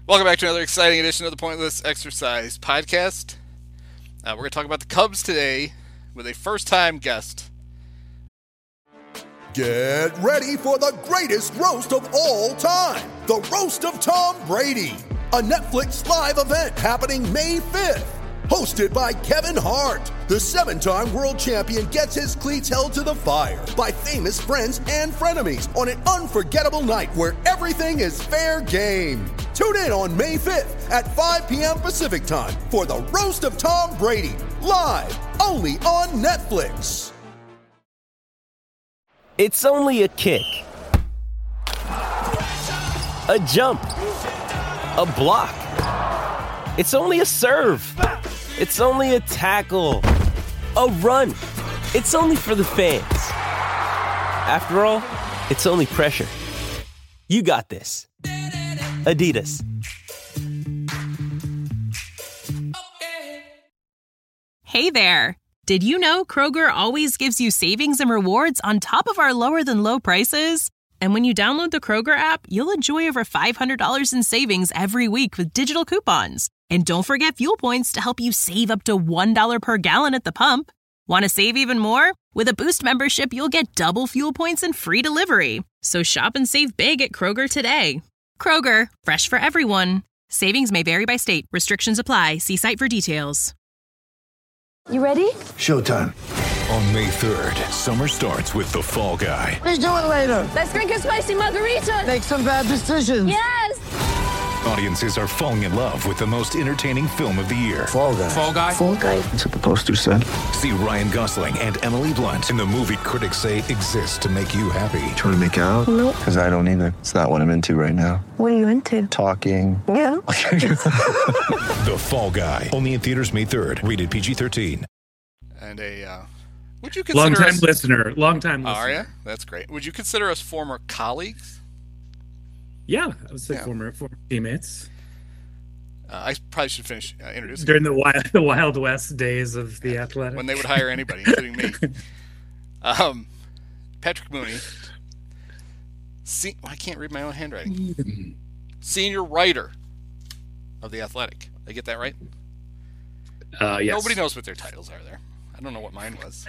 Welcome back to another exciting edition of the Pointless Exercise Podcast. We're going to talk about the Cubs today with a first-time guest. Get ready for the greatest roast of all time, the Roast of Tom Brady, a Netflix live event happening May 5th. Hosted by Kevin Hart, the 7-time world champion gets his cleats held to the fire by famous friends and frenemies on an unforgettable night where everything is fair game. Tune in on May 5th at 5 p.m. Pacific time for the Roast of Tom Brady, live only on Netflix. It's only a kick, a jump, a block. It's only a serve. It's only a tackle, a run. It's only for the fans. After all, it's only pressure. You got this. Adidas. Hey there. Did you know Kroger always gives you savings and rewards on top of our lower than low prices? And when you download the Kroger app, you'll enjoy over $500 in savings every week with digital coupons. And don't forget fuel points to help you save up to $1 per gallon at the pump. Want to save even more? With a Boost membership, you'll get double fuel points and free delivery. So shop and save big at Kroger today. Kroger, fresh for everyone. Savings may vary by state. Restrictions apply. See site for details. You ready? Showtime. On May 3rd, summer starts with The Fall Guy. Let's do it later. Let's drink a spicy margarita. Make some bad decisions. Yes! Audiences are falling in love with the most entertaining film of the year. Fall Guy. Fall Guy? Fall Guy. That's what the poster said. See Ryan Gosling and Emily Blunt in the movie critics say exists to make you happy. Trying to make it out? Nope. Because I don't either. It's not what I'm into right now. What are you into? Talking. Yeah. The Fall Guy. Only in theaters May 3rd. Rated PG-13. And would you consider Long-time us... listener. Are you? That's great. Would you consider us former colleagues? Yeah, I would say former teammates. I probably should finish introducing During the Wild West days of the Athletic. when they would hire anybody, including me. Patrick Mooney. I can't read my own handwriting. Senior writer of the Athletic. Did I get that right? Yes. Nobody knows what their titles are there. I don't know what mine was.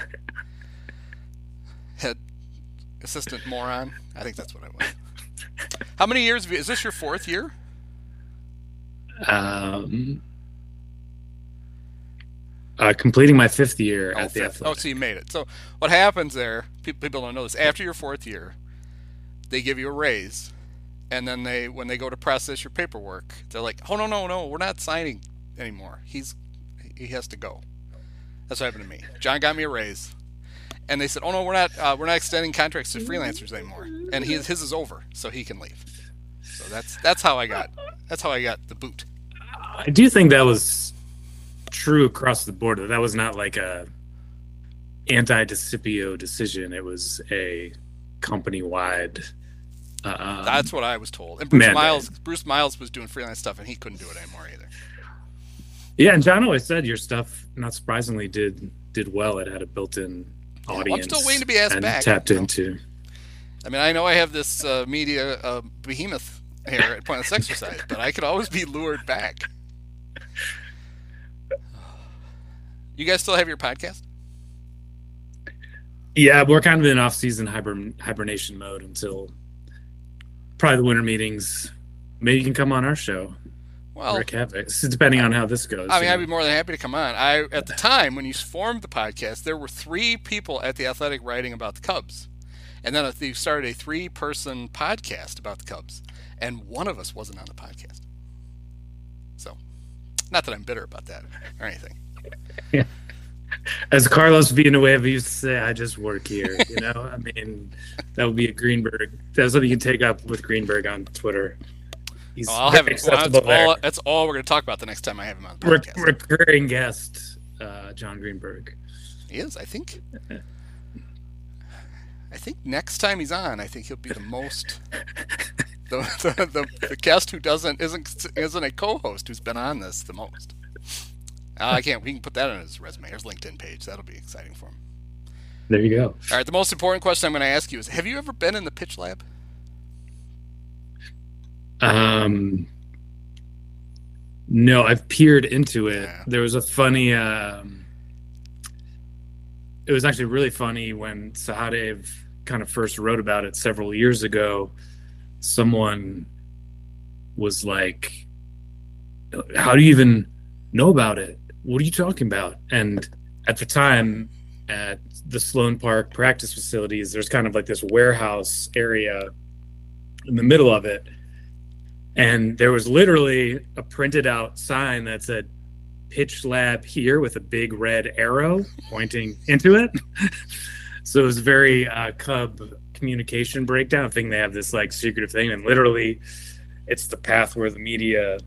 Head assistant moron. I think that's what I was. How many years is this your fourth year? Completing my fifth year at the Athletic. Oh, so you made it. So what happens there, people don't know this, after your fourth year, they give you a raise, and then when they go to process your paperwork, they're like, oh, no, we're not signing anymore. He has to go. That's what happened to me. John got me a raise, and they said, oh, no, we're not extending contracts to freelancers anymore, and his is over, so he can leave. So that's how I got the boot. I do think that was true across the board. That was not like a anti-Discipio decision. It was a company-wide. That's what I was told. And Bruce Miles was doing freelance stuff, and he couldn't do it anymore either. Yeah, and John always said your stuff, not surprisingly, did well. It had a built-in audience. I'm still waiting to be asked back. Tapped into. I mean, I know I have this media behemoth here at Pointless Exercise, but I could always be lured back. You guys still have your podcast? Yeah, we're kind of in off-season hibernation mode until probably the winter meetings. Maybe you can come on our show. Well, Rick Havoc, depending on how this goes. I mean, I'd be more than happy to come on. At the time when you formed the podcast, there were 3 people at the Athletic writing about the Cubs, and then you started a 3-person podcast about the Cubs, and one of us wasn't on the podcast. So, not that I'm bitter about that or anything. Yeah. As Carlos Villanueva used to say, I just work here. I mean, that would be a Greenberg. That's something you can take up with Greenberg on Twitter. I'll have it. That's all we're going to talk about the next time I have him on the podcast. Recurring guest, John Greenberg. He is, I think. I think next time he's on, I think he'll be the most the guest who isn't a co-host who's been on this the most. We can put that on his resume, his LinkedIn page. That'll be exciting for him. There you go. All right, the most important question I'm going to ask you is, have you ever been in the pitch lab? No, I've peered into it. Yeah. There was a funny. It was actually really funny when Sahadev kind of first wrote about it several years ago. Someone was like, "How do you even know about it? What are you talking about?" And at the time, at the Sloan Park practice facilities, there's kind of like this warehouse area in the middle of it. And there was literally a printed out sign that said pitch lab here with a big red arrow pointing into it. So it was very Cub communication breakdown. I think they have this like secretive thing, and literally it's the path where the media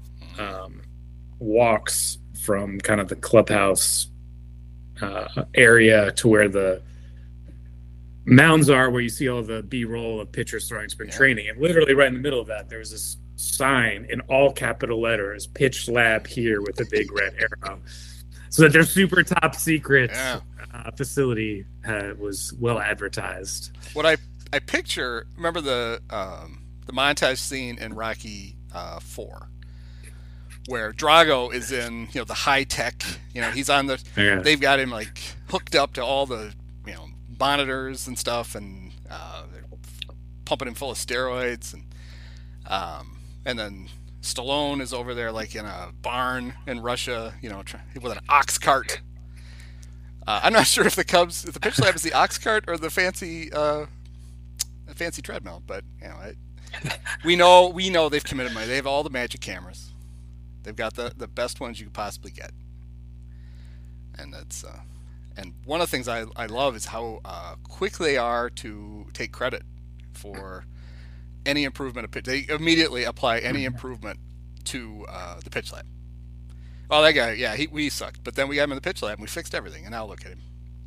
walks from kind of the clubhouse area to where the mounds are, where you see all the B-roll of pitchers throwing spring training. And literally right in the middle of that, there's this sign in all capital letters, pitch lab here with a big red arrow. So that their super top secret facility was well advertised. What I picture, remember the montage scene in Rocky 4, where Drago is in, the high tech, he's on the, they've got him like hooked up to all the, monitors and stuff, and they're pumping him full of steroids, and then Stallone is over there like in a barn in Russia, with an ox cart. I'm not sure if the pitch lab is the ox cart or the fancy treadmill, but we know they've committed money. They have all the magic cameras. They've got the best ones you could possibly get, and that's and one of the things I love is how quick they are to take credit for any improvement of pitch. They immediately apply any improvement to the pitch lab. Well, that guy, we sucked, but then we got him in the pitch lab and we fixed everything, and now look at him.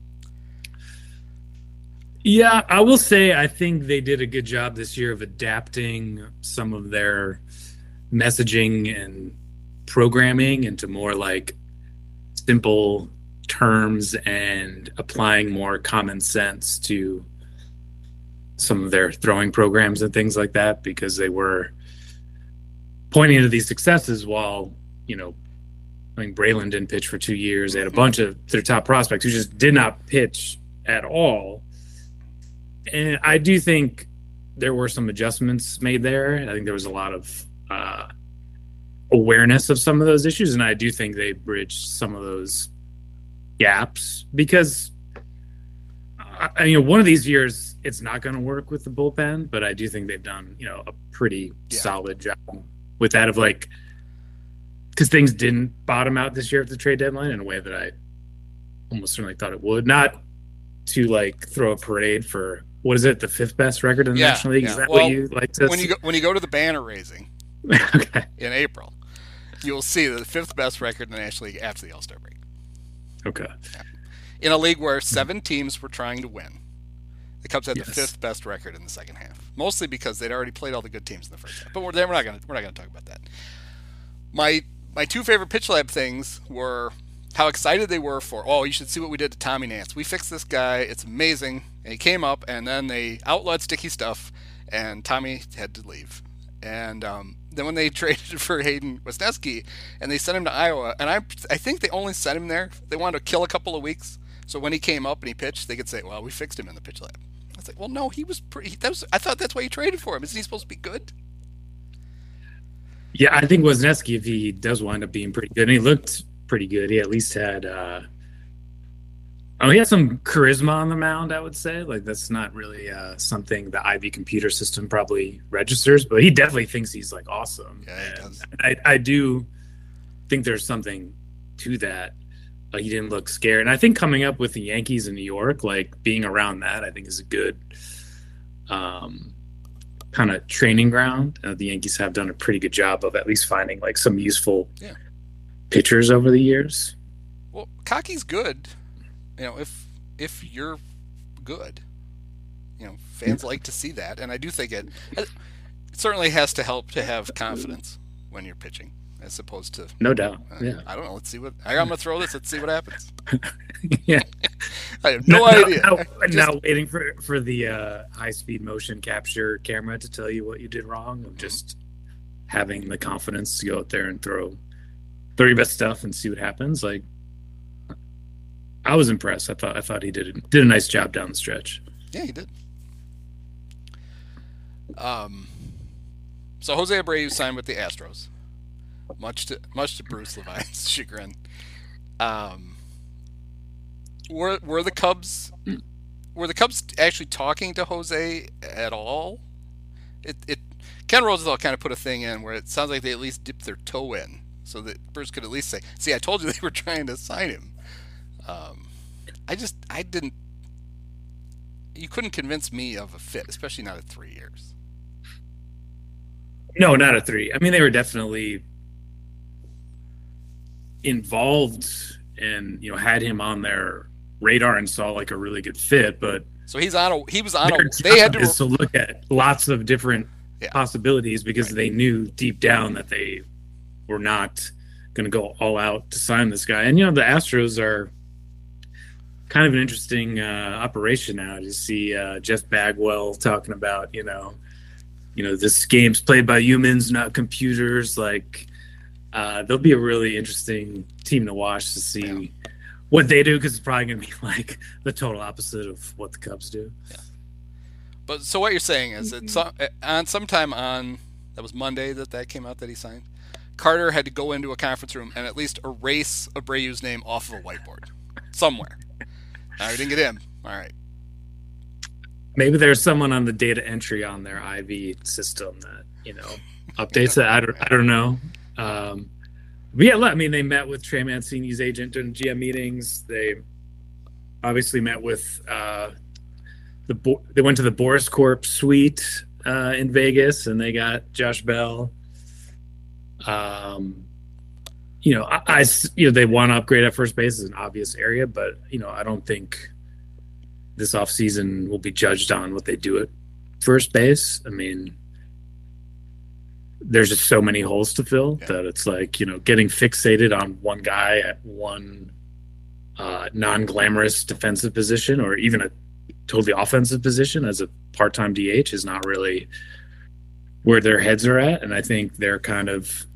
Yeah, I will say I think they did a good job this year of adapting some of their messaging and programming into more like simple terms and applying more common sense to some of their throwing programs and things like that, because they were pointing to these successes while, I mean, Braylon didn't pitch for 2 years. They had a bunch of their top prospects who just did not pitch at all. And I do think there were some adjustments made there. I think there was a lot of awareness of some of those issues, and I do think they bridged some of those gaps, because one of these years it's not going to work with the bullpen, but I do think they've done a pretty solid job with that, of like, because things didn't bottom out this year at the trade deadline in a way that I almost certainly thought it would. Not to like throw a parade for, what is it, the 5th best record in the National League? Is that what you like to when you go to the banner raising okay. in April, you'll see the 5th best record in the National League after the All-Star break. Okay. Yeah. In a league where 7 teams were trying to win, the Cubs had the 5th best record in the second half, mostly because they'd already played all the good teams in the first half. But we're not going to talk about that. My 2 favorite pitch lab things were how excited they were for, you should see what we did to Tommy Nance. We fixed this guy. It's amazing. And he came up, and then they outlawed sticky stuff, and Tommy had to leave. And then when they traded for Hayden Wesneski, and they sent him to Iowa, and I think they only sent him there. They wanted to kill a couple of weeks, so when he came up and he pitched, they could say, "Well, we fixed him in the pitch lab." I was like, "Well, no, he was pretty. I thought that's why you traded for him. Isn't he supposed to be good?" Yeah, I think Wesneski, if he does wind up being pretty good, and he looked pretty good. He at least had he had some charisma on the mound, I would say. Like, that's not really something the IB computer system probably registers, but he definitely thinks he's like awesome. Yeah, he does. I do think there's something to that. He didn't look scared. And I think coming up with the Yankees in New York, like being around that, I think is a good kind of training ground. The Yankees have done a pretty good job of at least finding like some useful pitchers over the years. Well, Kaki's good. If you're good, fans like to see that. And I do think it certainly has to help to have confidence when you're pitching, as opposed to, no doubt. I don't know. Let's see what I'm going to throw this. Let's see what happens. Yeah, I have no idea. Now waiting for the high-speed motion capture camera to tell you what you did wrong. Of just having the confidence to go out there and throw throw your best stuff and see what happens. Like, I was impressed. I thought he did a nice job down the stretch. Yeah, he did. So Jose Abreu signed with the Astros, much to Bruce Levine's chagrin. Were the Cubs actually talking to Jose at all? Ken Rosenthal kind of put a thing in where it sounds like they at least dipped their toe in, so that Bruce could at least say, "See, I told you they were trying to sign him." I didn't. You couldn't convince me of a fit, especially not at 3 years. No, not at 3. I mean, they were definitely involved and, you know, had him on their radar and saw like a really good fit. But so he was on a. They had to look at lots of different possibilities because they knew deep down that they were not going to go all out to sign this guy. And, you know, the Astros are kind of an interesting operation now to see Jeff Bagwell talking about, you know, this game's played by humans, not computers. Like, they'll be a really interesting team to watch to see what they do, because it's probably going to be like the total opposite of what the Cubs do. Yeah. But so what you're saying is that sometime on that was Monday that came out that he signed, Carter had to go into a conference room and at least erase Abreu's name off of a whiteboard somewhere. Now he didn't get him. All right. Maybe there's someone on the data entry on their IV system that, you know, updates it. I don't know. But yeah, I mean, they met with Trey Mancini's agent during GM meetings. They obviously met with they went to the Boris Corp suite in Vegas, and they got Josh Bell. You know, they want to upgrade at first base is an obvious area, but, you know, I don't think this offseason will be judged on what they do at first base. I mean, there's just so many holes to fill that it's like, you know, getting fixated on one guy at one non-glamorous defensive position or even a totally offensive position as a part-time DH is not really where their heads are at. And I think they're kind of,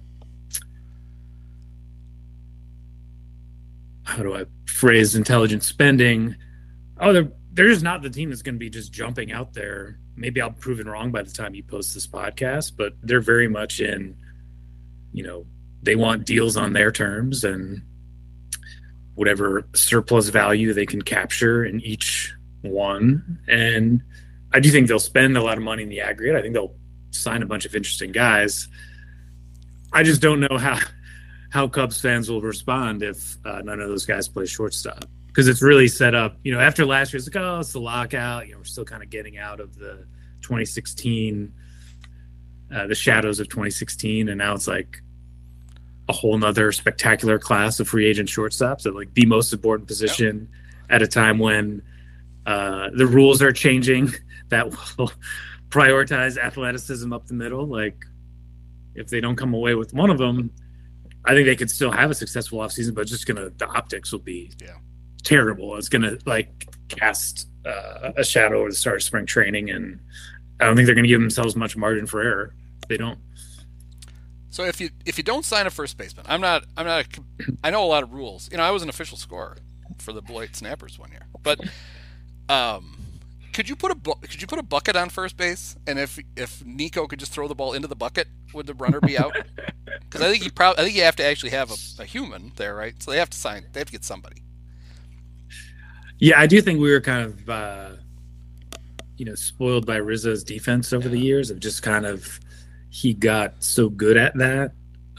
how do I phrase intelligent spending? Oh, they're just not the team that's going to be just jumping out there. Maybe I'll be proven wrong by the time you post this podcast, but they're very much in, you know, they want deals on their terms and whatever surplus value they can capture in each one. And I do think they'll spend a lot of money in the aggregate. I think they'll sign a bunch of interesting guys. I just don't know how Cubs fans will respond if none of those guys play shortstop. Because it's really set up, you know, after last year, it's like, oh, it's the lockout. You know, we're still kind of getting out of the 2016, the shadows of 2016. And now it's like a whole nother spectacular class of free agent shortstops at like the most important position at a time when the rules are changing that will prioritize athleticism up the middle. Like, if they don't come away with one of them, I think they could still have a successful offseason, but the optics will be terrible. It's going to like cast a shadow over the start of spring training, and I don't think they're going to give themselves much margin for error if they don't. So if you don't sign a first baseman, I know a lot of rules. You know, I was an official scorer for the Beloit Snappers one year, but could you put a bucket on first base, and if Nico could just throw the ball into the bucket, would the runner be out? Because I think you have to actually have a human there, right? So they have to get somebody. Yeah, I do think we were kind of, spoiled by Rizzo's defense over the years of just kind of, he got so good at that.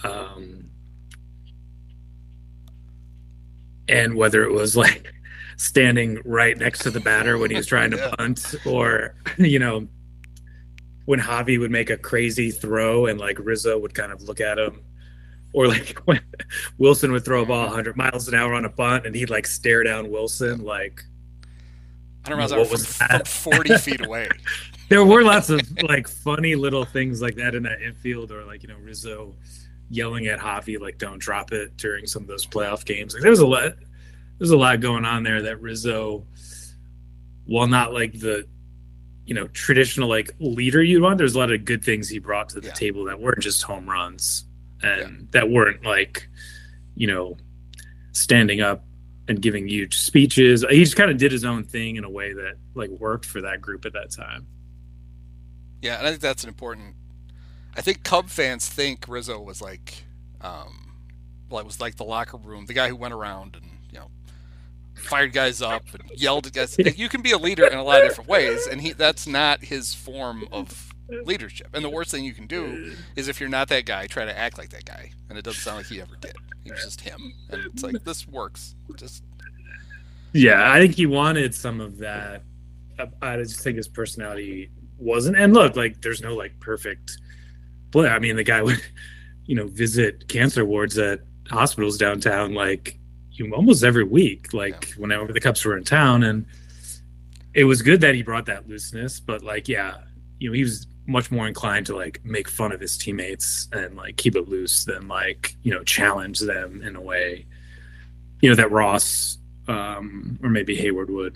And whether it was like standing right next to the batter when he was trying to bunt, or, you know, when Javi would make a crazy throw and like Rizzo would kind of look at him, or like when Wilson would throw a ball 100 miles an hour on a bunt and he'd like stare down Wilson. Like, I don't know what was that from 40 feet away. There were lots of like funny little things like that in that infield, or like, you know, Rizzo yelling at Javi, like, don't drop it during some of those playoff games. Like, there's a lot going on there that Rizzo, while not like the, you know, traditional like leader you'd want, there's a lot of good things he brought to the table that weren't just home runs and that weren't like, standing up and giving huge speeches. He just kind of did his own thing in a way that like worked for that group at that time. Yeah, and I think that's an important. I think Cub fans think Rizzo was like, it was like the locker room, the guy who went around and fired guys up and yelled at guys. You can be a leader in a lot of different ways, and that's not his form of leadership. And the worst thing you can do is if you're not that guy, try to act like that guy, and it doesn't sound like he ever did. He was just him, and it's like this works. Yeah, I think he wanted some of that. I just think his personality wasn't. And look, like there's no like perfect player. I mean, the guy would, visit cancer wards at hospitals downtown like almost every week, like whenever the Cubs were in town. And it was good that he brought that looseness, but like, he was much more inclined to like make fun of his teammates and like keep it loose than like, challenge them in a way, that Ross or maybe Hayward would.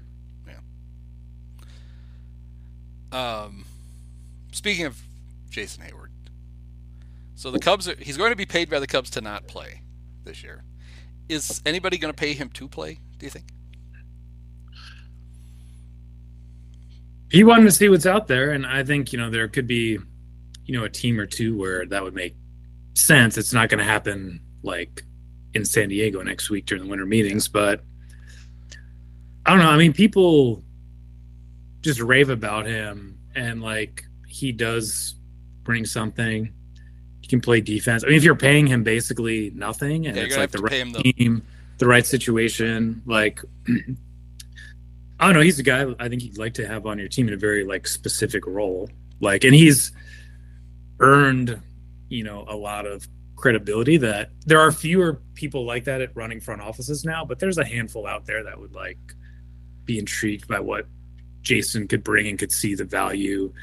Yeah. Speaking of Jason Hayward, so the Cubs he's going to be paid by the Cubs to not play this year. Is anybody going to pay him to play, do you think? He wanted to see what's out there, and I think, there could be, a team or two where that would make sense. It's not going to happen, like, in San Diego next week during the winter meetings, but I don't know. I mean, people just rave about him, and, like, he does bring something. He can play defense. I mean, if you're paying him basically nothing, and it's like the right team, the right situation, like I don't know, he's a guy I think you'd like to have on your team in a very like specific role. Like, and he's earned, a lot of credibility that there are fewer people like that at running front offices now, but there's a handful out there that would like be intrigued by what Jason could bring and could see the value.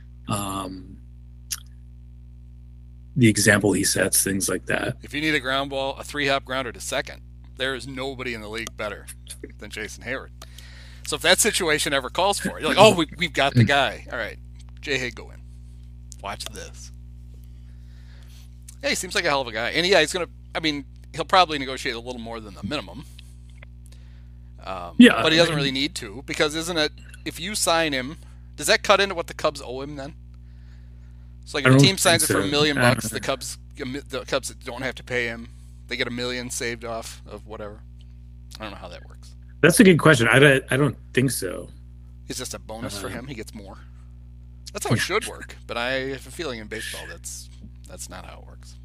The example he sets, things like that. If you need a ground ball, a 3-hop grounder to second, there is nobody in the league better than Jason Hayward. So if that situation ever calls for it, you're like, we've got the guy. All right, J-Hay, go in. Watch this. Yeah, he seems like a hell of a guy. And he'll probably negotiate a little more than the minimum. But he doesn't really need to, because isn't it, if you sign him, does that cut into what the Cubs owe him then? So like if a team signs it for $1 million, the Cubs don't have to pay him. They get $1 million saved off of whatever. I don't know how that works. That's a good question. I don't think so. It's just a bonus for him. He gets more. That's how it should work. But I have a feeling in baseball that's not how it works.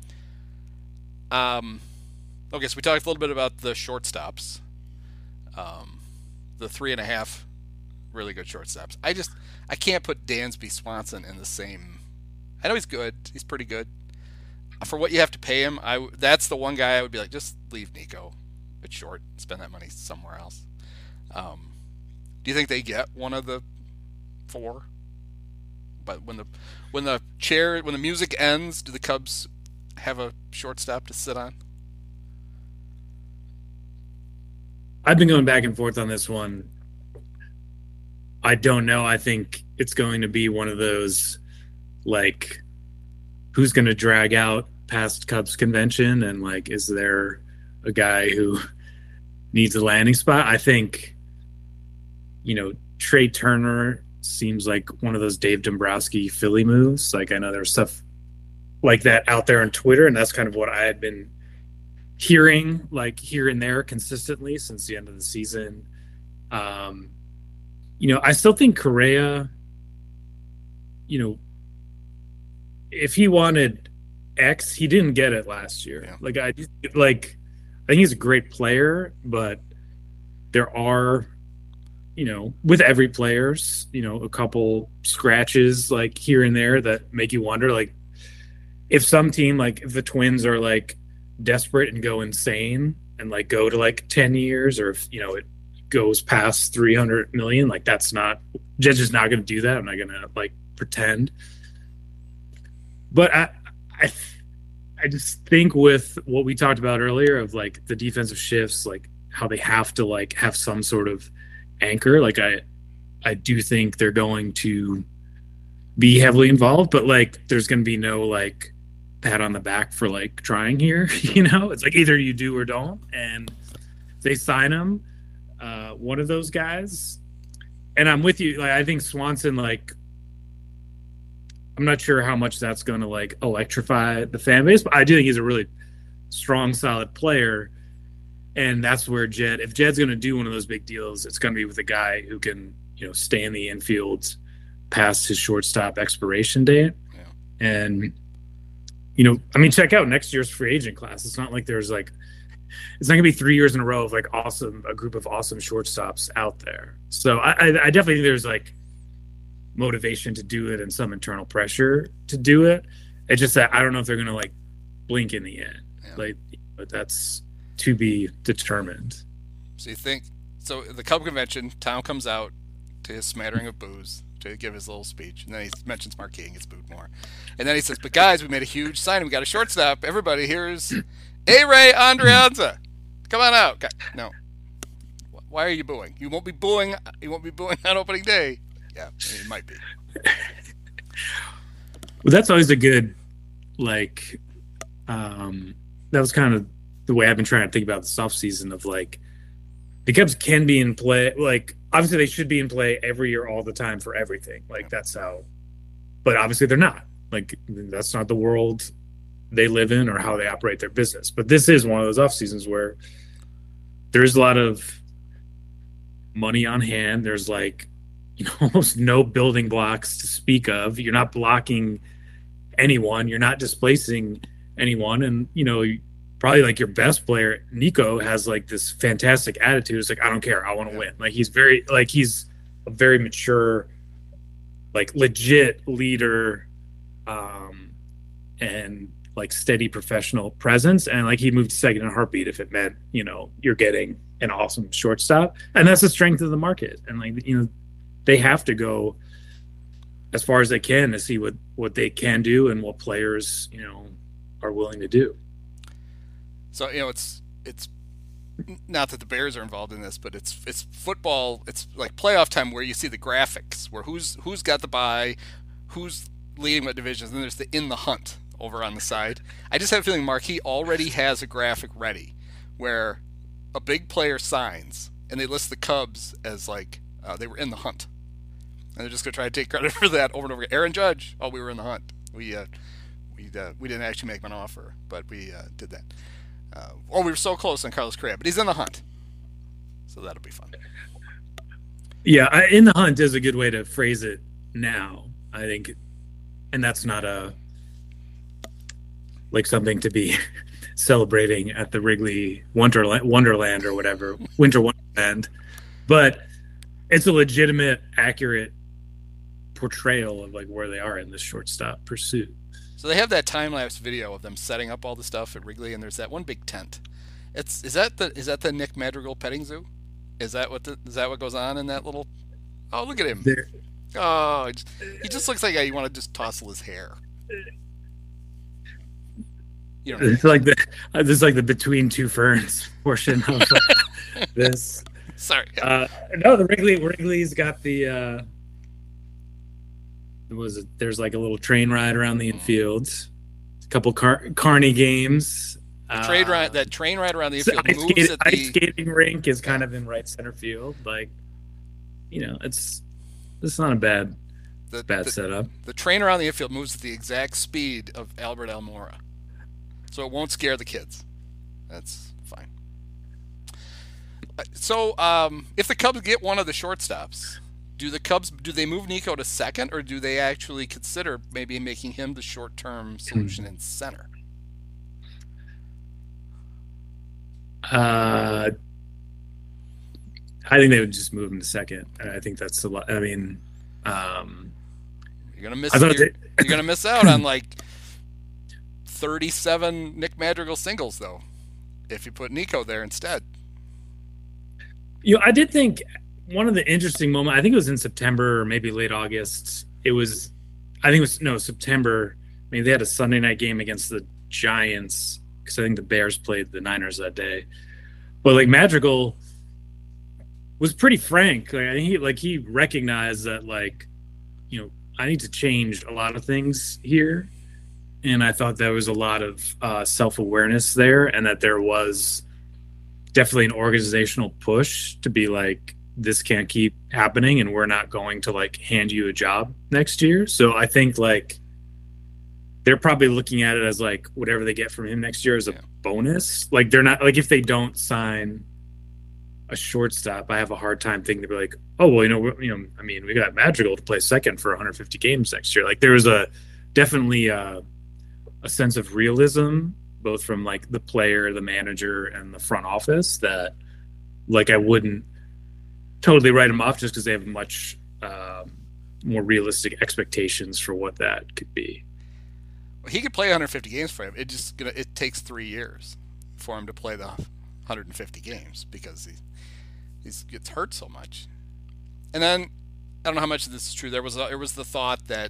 Okay, so we talked a little bit about the shortstops. The 3.5 really good shortstops. I can't put Dansby Swanson in the same. I know he's good. He's pretty good. For what you have to pay him, that's the one guy I would be like, just leave Nico at short. Spend that money somewhere else. Do you think they get one of the 4? But when the music ends, do the Cubs have a shortstop to sit on? I've been going back and forth on this one. I don't know. I think it's going to be one of those, like, who's going to drag out past Cubs convention, and like, is there a guy who needs a landing spot? I think, Trey Turner seems like one of those Dave Dombrowski Philly moves. Like, I know there's stuff like that out there on Twitter, and that's kind of what I had been hearing, like, here and there consistently since the end of the season. I still think Correa, if he wanted X, he didn't get it last year. Yeah. I think he's a great player, but there are, with every players, a couple scratches like here and there that make you wonder, like, if some team, like if the Twins are like desperate and go insane and like go to like 10 years, or if, it goes past 300 million, like Jed's just not going to do that. I'm not going to like pretend. But I just think with what we talked about earlier of like the defensive shifts, like how they have to like have some sort of anchor, like I do think they're going to be heavily involved, but like there's going to be no like pat on the back for like trying here. It's like either you do or don't, and they sign him, one of those guys. And I'm with you. Like, I think Swanson, like, I'm not sure how much that's going to like electrify the fan base, but I do think he's a really strong, solid player. And that's where if Jed's going to do one of those big deals, it's going to be with a guy who can, stay in the infield past his shortstop expiration date. Yeah. And, check out next year's free agent class. It's not like there's like, it's not going to be 3 years in a row of like a group of awesome shortstops out there. So I definitely think there's like motivation to do it and some internal pressure to do it. It's just that I don't know if they're going to like blink in the end. Yeah. But that's to be determined. So you think the Cub convention, Tom comes out to his smattering of booze to give his little speech, and then he mentions Marquis and gets booed more, and then he says, "But guys, we made a huge signing. We got a shortstop. Everybody, here's A-Ray Andreanza. Come on out." No, why are you booing? You won't be booing. You won't be booing on opening day. Yeah, it might be. Well, that's always a good that was kind of the way I've been trying to think about this offseason of like the Cubs can be in play. Like, obviously they should be in play every year, all the time for everything. Like, that's how, but obviously they're not. Like, that's not the world they live in or how they operate their business. But this is one of those off seasons where there's a lot of money on hand. There's like, almost no building blocks to speak of. You're not blocking anyone. You're not displacing anyone. And, probably like your best player, Nico, has like this fantastic attitude. It's like, I don't care. I want to win. Like, he's a very mature, like legit leader, and like steady professional presence. And like, he moved to second in a heartbeat if it meant, you're getting an awesome shortstop. And that's the strength of the market. And like, they have to go as far as they can to see what they can do and what players, are willing to do. So, it's not that the Bears are involved in this, but it's football. It's like playoff time where you see the graphics where who's got the bye, who's leading what divisions, and then there's the in the hunt over on the side. I just have a feeling Marquis already has a graphic ready where a big player signs and they list the Cubs as like they were in the hunt. And they're just going to try to take credit for that over and over again. Aaron Judge, we were in the hunt. We didn't actually make him an offer, but we did that. We were so close on Carlos Correa, but he's in the hunt. So that'll be fun. Yeah, in the hunt is a good way to phrase it now, I think. And that's not something to be celebrating at the Wrigley Wonderland or whatever, Winter Wonderland. But it's a legitimate, accurate portrayal of like where they are in this shortstop pursuit. So they have that time-lapse video of them setting up all the stuff at Wrigley, and there's that one big tent. Is that the Nick Madrigal petting zoo? Is that what goes on in that little? Oh, look at him! Oh, he just looks like you want to just tousle his hair. It's like the between two ferns portion of this. Sorry. No, the Wrigley's got the. There's like a little train ride around the infield, a couple Carney games. That train ride around the infield ice skating rink is kind of in right center field. Like, it's not a bad setup. The train around the infield moves at the exact speed of Albert Almora, so it won't scare the kids. That's fine. So, if the Cubs get one of the shortstops, do they move Nico to second, or do they actually consider maybe making him the short-term solution in center? I think they would just move him to second. I think that's a lot. I mean, you're gonna miss out on like 37 Nick Madrigal singles though, if you put Nico there instead. I did think one of the interesting moments, I think it was in September or maybe late August. September. Maybe they had a Sunday night game against the Giants because I think the Bears played the Niners that day. But like Madrigal was pretty frank. Like, I think he recognized that I need to change a lot of things here. and I thought there was a lot of self-awareness there, and that there was definitely an organizational push to be like, this can't keep happening, and we're not going to like hand you a job next year. So I think like they're probably looking at it as like whatever they get from him next year is a bonus. Like they're not like, if they don't sign a shortstop, I have a hard time thinking to be like, oh well, I mean, we got Madrigal to play second for 150 games next year. Like there was definitely a sense of realism, both from like the player, the manager, and the front office, that like I wouldn't totally write them off just because they have much more realistic expectations for what that could be. Well, he could play 150 games for him. It takes 3 years for him to play the 150 games because he gets hurt so much. And then I don't know how much of this is true. There was the thought that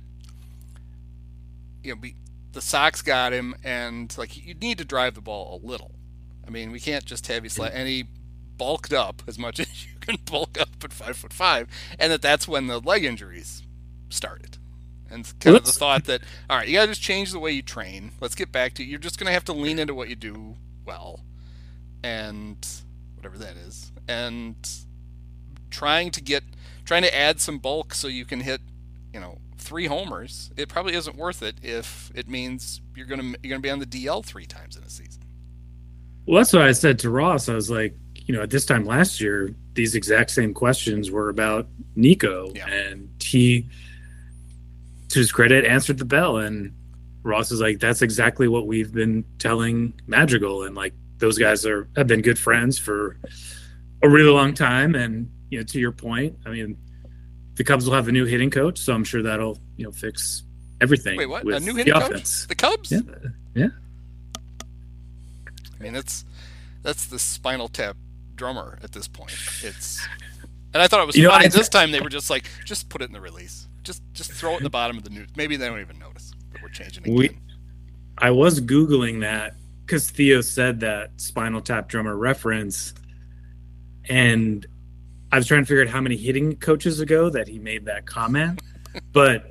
the Sox got him, and like you need to drive the ball a little. I mean, we can't just have and he bulked up as much as you can bulk up at 5'5", and that's when the leg injuries started. And kind of the thought that, all right, you gotta just change the way you train. Let's get back to, you're just gonna have to lean into what you do well, and whatever that is, and trying to add some bulk so you can hit 3 homers. It probably isn't worth it if it means you're gonna be on the DL 3 times in a season. Well, that's what I said to Ross. I was like, at this time last year, these exact same questions were about Nico, and he, to his credit, answered the bell. And Ross is like, that's exactly what we've been telling Madrigal, and like those guys have been good friends for a really long time. And to your point, I mean, the Cubs will have a new hitting coach, so I'm sure that'll fix everything. Wait, what? With a new hitting offense. Coach? The Cubs? Yeah. I mean, that's the Spinal Tap drummer at this point. And I thought it was funny. This time they were just like, just put it in the release. Just throw it in the bottom of the news. Maybe they don't even notice that we're changing again. I was Googling that because Theo said that Spinal Tap drummer reference, and I was trying to figure out how many hitting coaches ago that he made that comment, but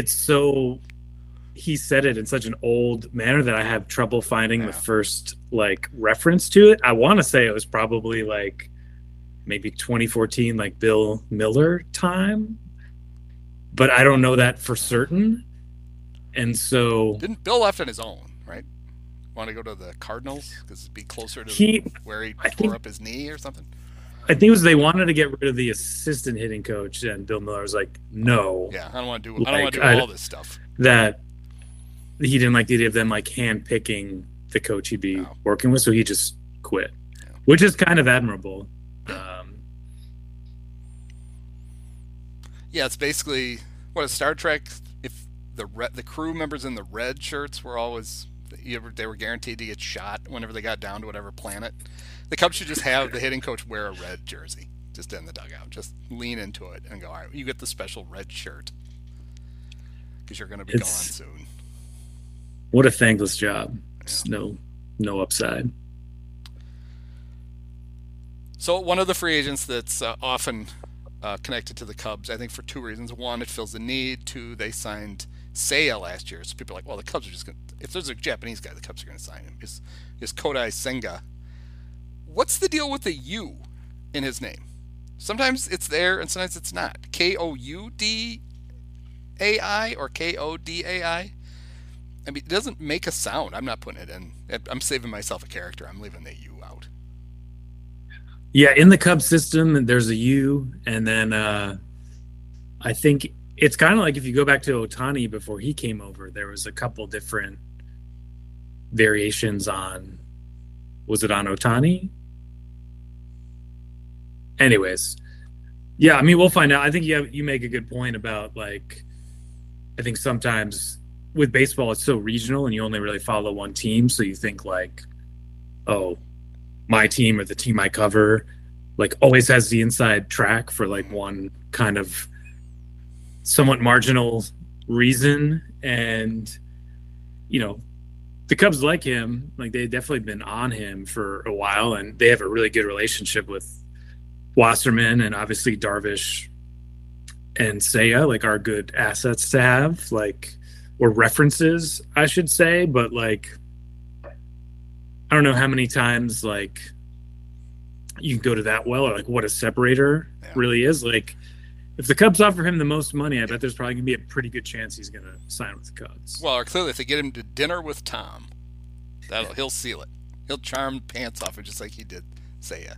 he said it in such an old manner that I have trouble finding the first like reference to it. I want to say it was probably like maybe 2014, like Bill Miller time, but I don't know that for certain. And so didn't Bill left on his own, right? Want to go to the Cardinals because it'd be closer to where he tore up his knee or something? I think it was they wanted to get rid of the assistant hitting coach, and Bill Miller was like, "No, I don't want to do all this stuff." That he didn't like the idea of them like hand picking the coach he'd be working with, so he just quit, which is kind of admirable. It's basically what a Star Trek. If the crew members in the red shirts were always they were guaranteed to get shot whenever they got down to whatever planet. The Cubs should just have the hitting coach wear a red jersey just in the dugout. Just lean into it and go, all right, you get the special red shirt because you're going to be gone soon. What a thankless job. It's no upside. So one of the free agents that's often connected to the Cubs, I think for 2 reasons. 1, it fills the need. 2, they signed Seiya last year. So people are like, well, the Cubs are just going to, if there's a Japanese guy, the Cubs are going to sign him. Is Kodai Senga. What's the deal with the U in his name? Sometimes it's there and sometimes it's not. Koudai or Kodai? I mean, it doesn't make a sound. I'm not putting it in. I'm saving myself a character. I'm leaving the U out. Yeah, in the Cubs system, there's a U, and then I think it's kind of like if you go back to Ohtani before he came over, there was a couple different variations on, was it on Ohtani? Anyways, yeah, I mean, we'll find out. I think you make a good point about, like, I think sometimes with baseball, it's so regional and you only really follow one team. So you think like, oh, my team or the team I cover, like, always has the inside track for like one kind of somewhat marginal reason. And, the Cubs like him, like they've definitely been on him for a while, and they have a really good relationship with Wasserman, and obviously Darvish and Seiya, like, are good assets to have. Like, or references, I should say, but like, I don't know how many times like you can go to that well, or like what a separator really is. Like, if the Cubs offer him the most money, I bet there's probably gonna be a pretty good chance he's gonna sign with the Cubs. Well, clearly, if they get him to dinner with Tom, he'll seal it. He'll charm the pants off it just like he did Seiya.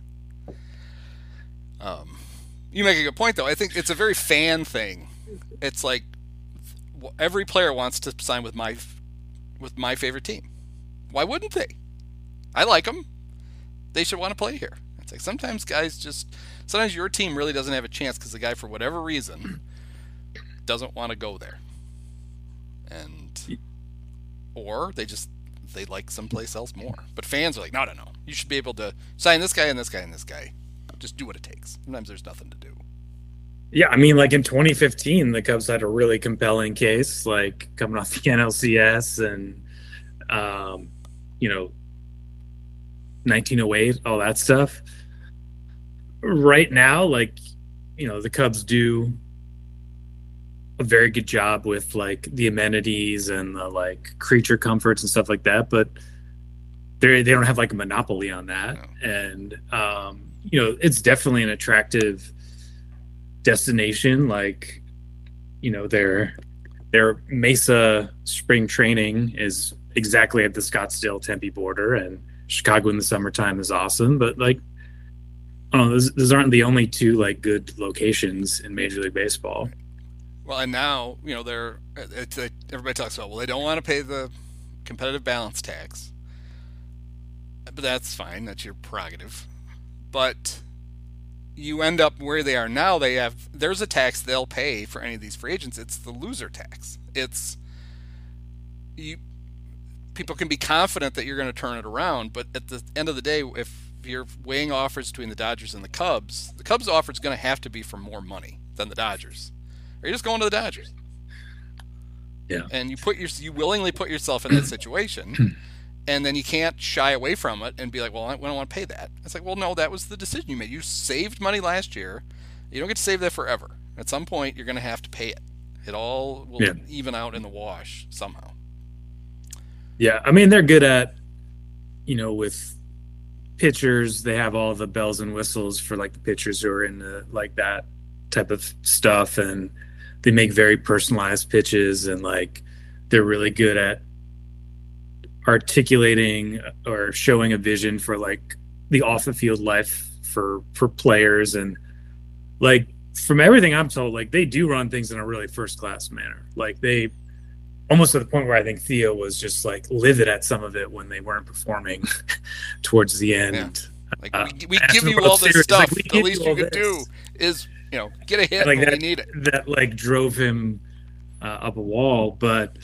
You make a good point, though. I think it's a very fan thing. It's like every player wants to sign with my favorite team. Why wouldn't they? I like them. They should want to play here. It's like sometimes your team really doesn't have a chance because the guy, for whatever reason, doesn't want to go there, or they like someplace else more. But fans are like, no. You should be able to sign this guy and this guy and this guy. Just do what it takes. Sometimes there's nothing to do. Yeah, I mean, like in 2015, the Cubs had a really compelling case, like coming off the NLCS and, 1908, all that stuff. Right now, like, the Cubs do a very good job with like the amenities and the like creature comforts and stuff like that, but they don't have like a monopoly on that. No. And it's definitely an attractive destination. Like, their Mesa spring training is exactly at the Scottsdale Tempe border, and Chicago in the summertime is awesome. But like, those aren't the only two like good locations in Major League Baseball. Well, and now everybody talks about, well, they don't want to pay the competitive balance tax, but that's fine. That's your prerogative. But you end up where they are now. There's a tax they'll pay for any of these free agents. It's the loser tax. People can be confident that you're going to turn it around, but at the end of the day, if you're weighing offers between the Dodgers and the Cubs offer is going to have to be for more money than the Dodgers. Or you're just going to the Dodgers. Yeah. And you willingly put yourself in that situation, and then you can't shy away from it and be like, well, I don't want to pay that. It's like, well, no, that was the decision you made. You saved money last year. You don't get to save that forever. At some point, you're going to have to pay it. It all will even out in the wash somehow. Yeah, I mean, they're good at, with pitchers, they have all the bells and whistles for like the pitchers who are into like that type of stuff, and they make very personalized pitches, and like they're really good at articulating or showing a vision for like the off the field life for players. And like, from everything I'm told, like they do run things in a really first class manner. Like they almost to the point where I think Theo was just like livid at some of it when they weren't performing towards the end. Yeah. Like we give you all this stuff. Like, the least you could do is, get a hit like when that, we need it. That like drove him up a wall. But,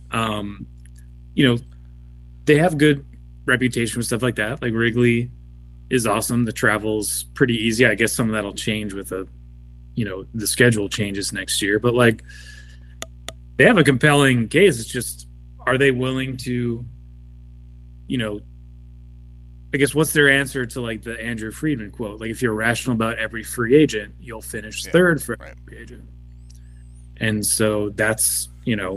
they have good reputation with stuff like that. Like Wrigley is awesome. The travel's pretty easy. I guess some of that'll change with the schedule changes next year. But like, they have a compelling case. It's just, are they willing to, I guess what's their answer to like the Andrew Friedman quote? Like, if you're rational about every free agent, you'll finish third for every free agent. And so that's,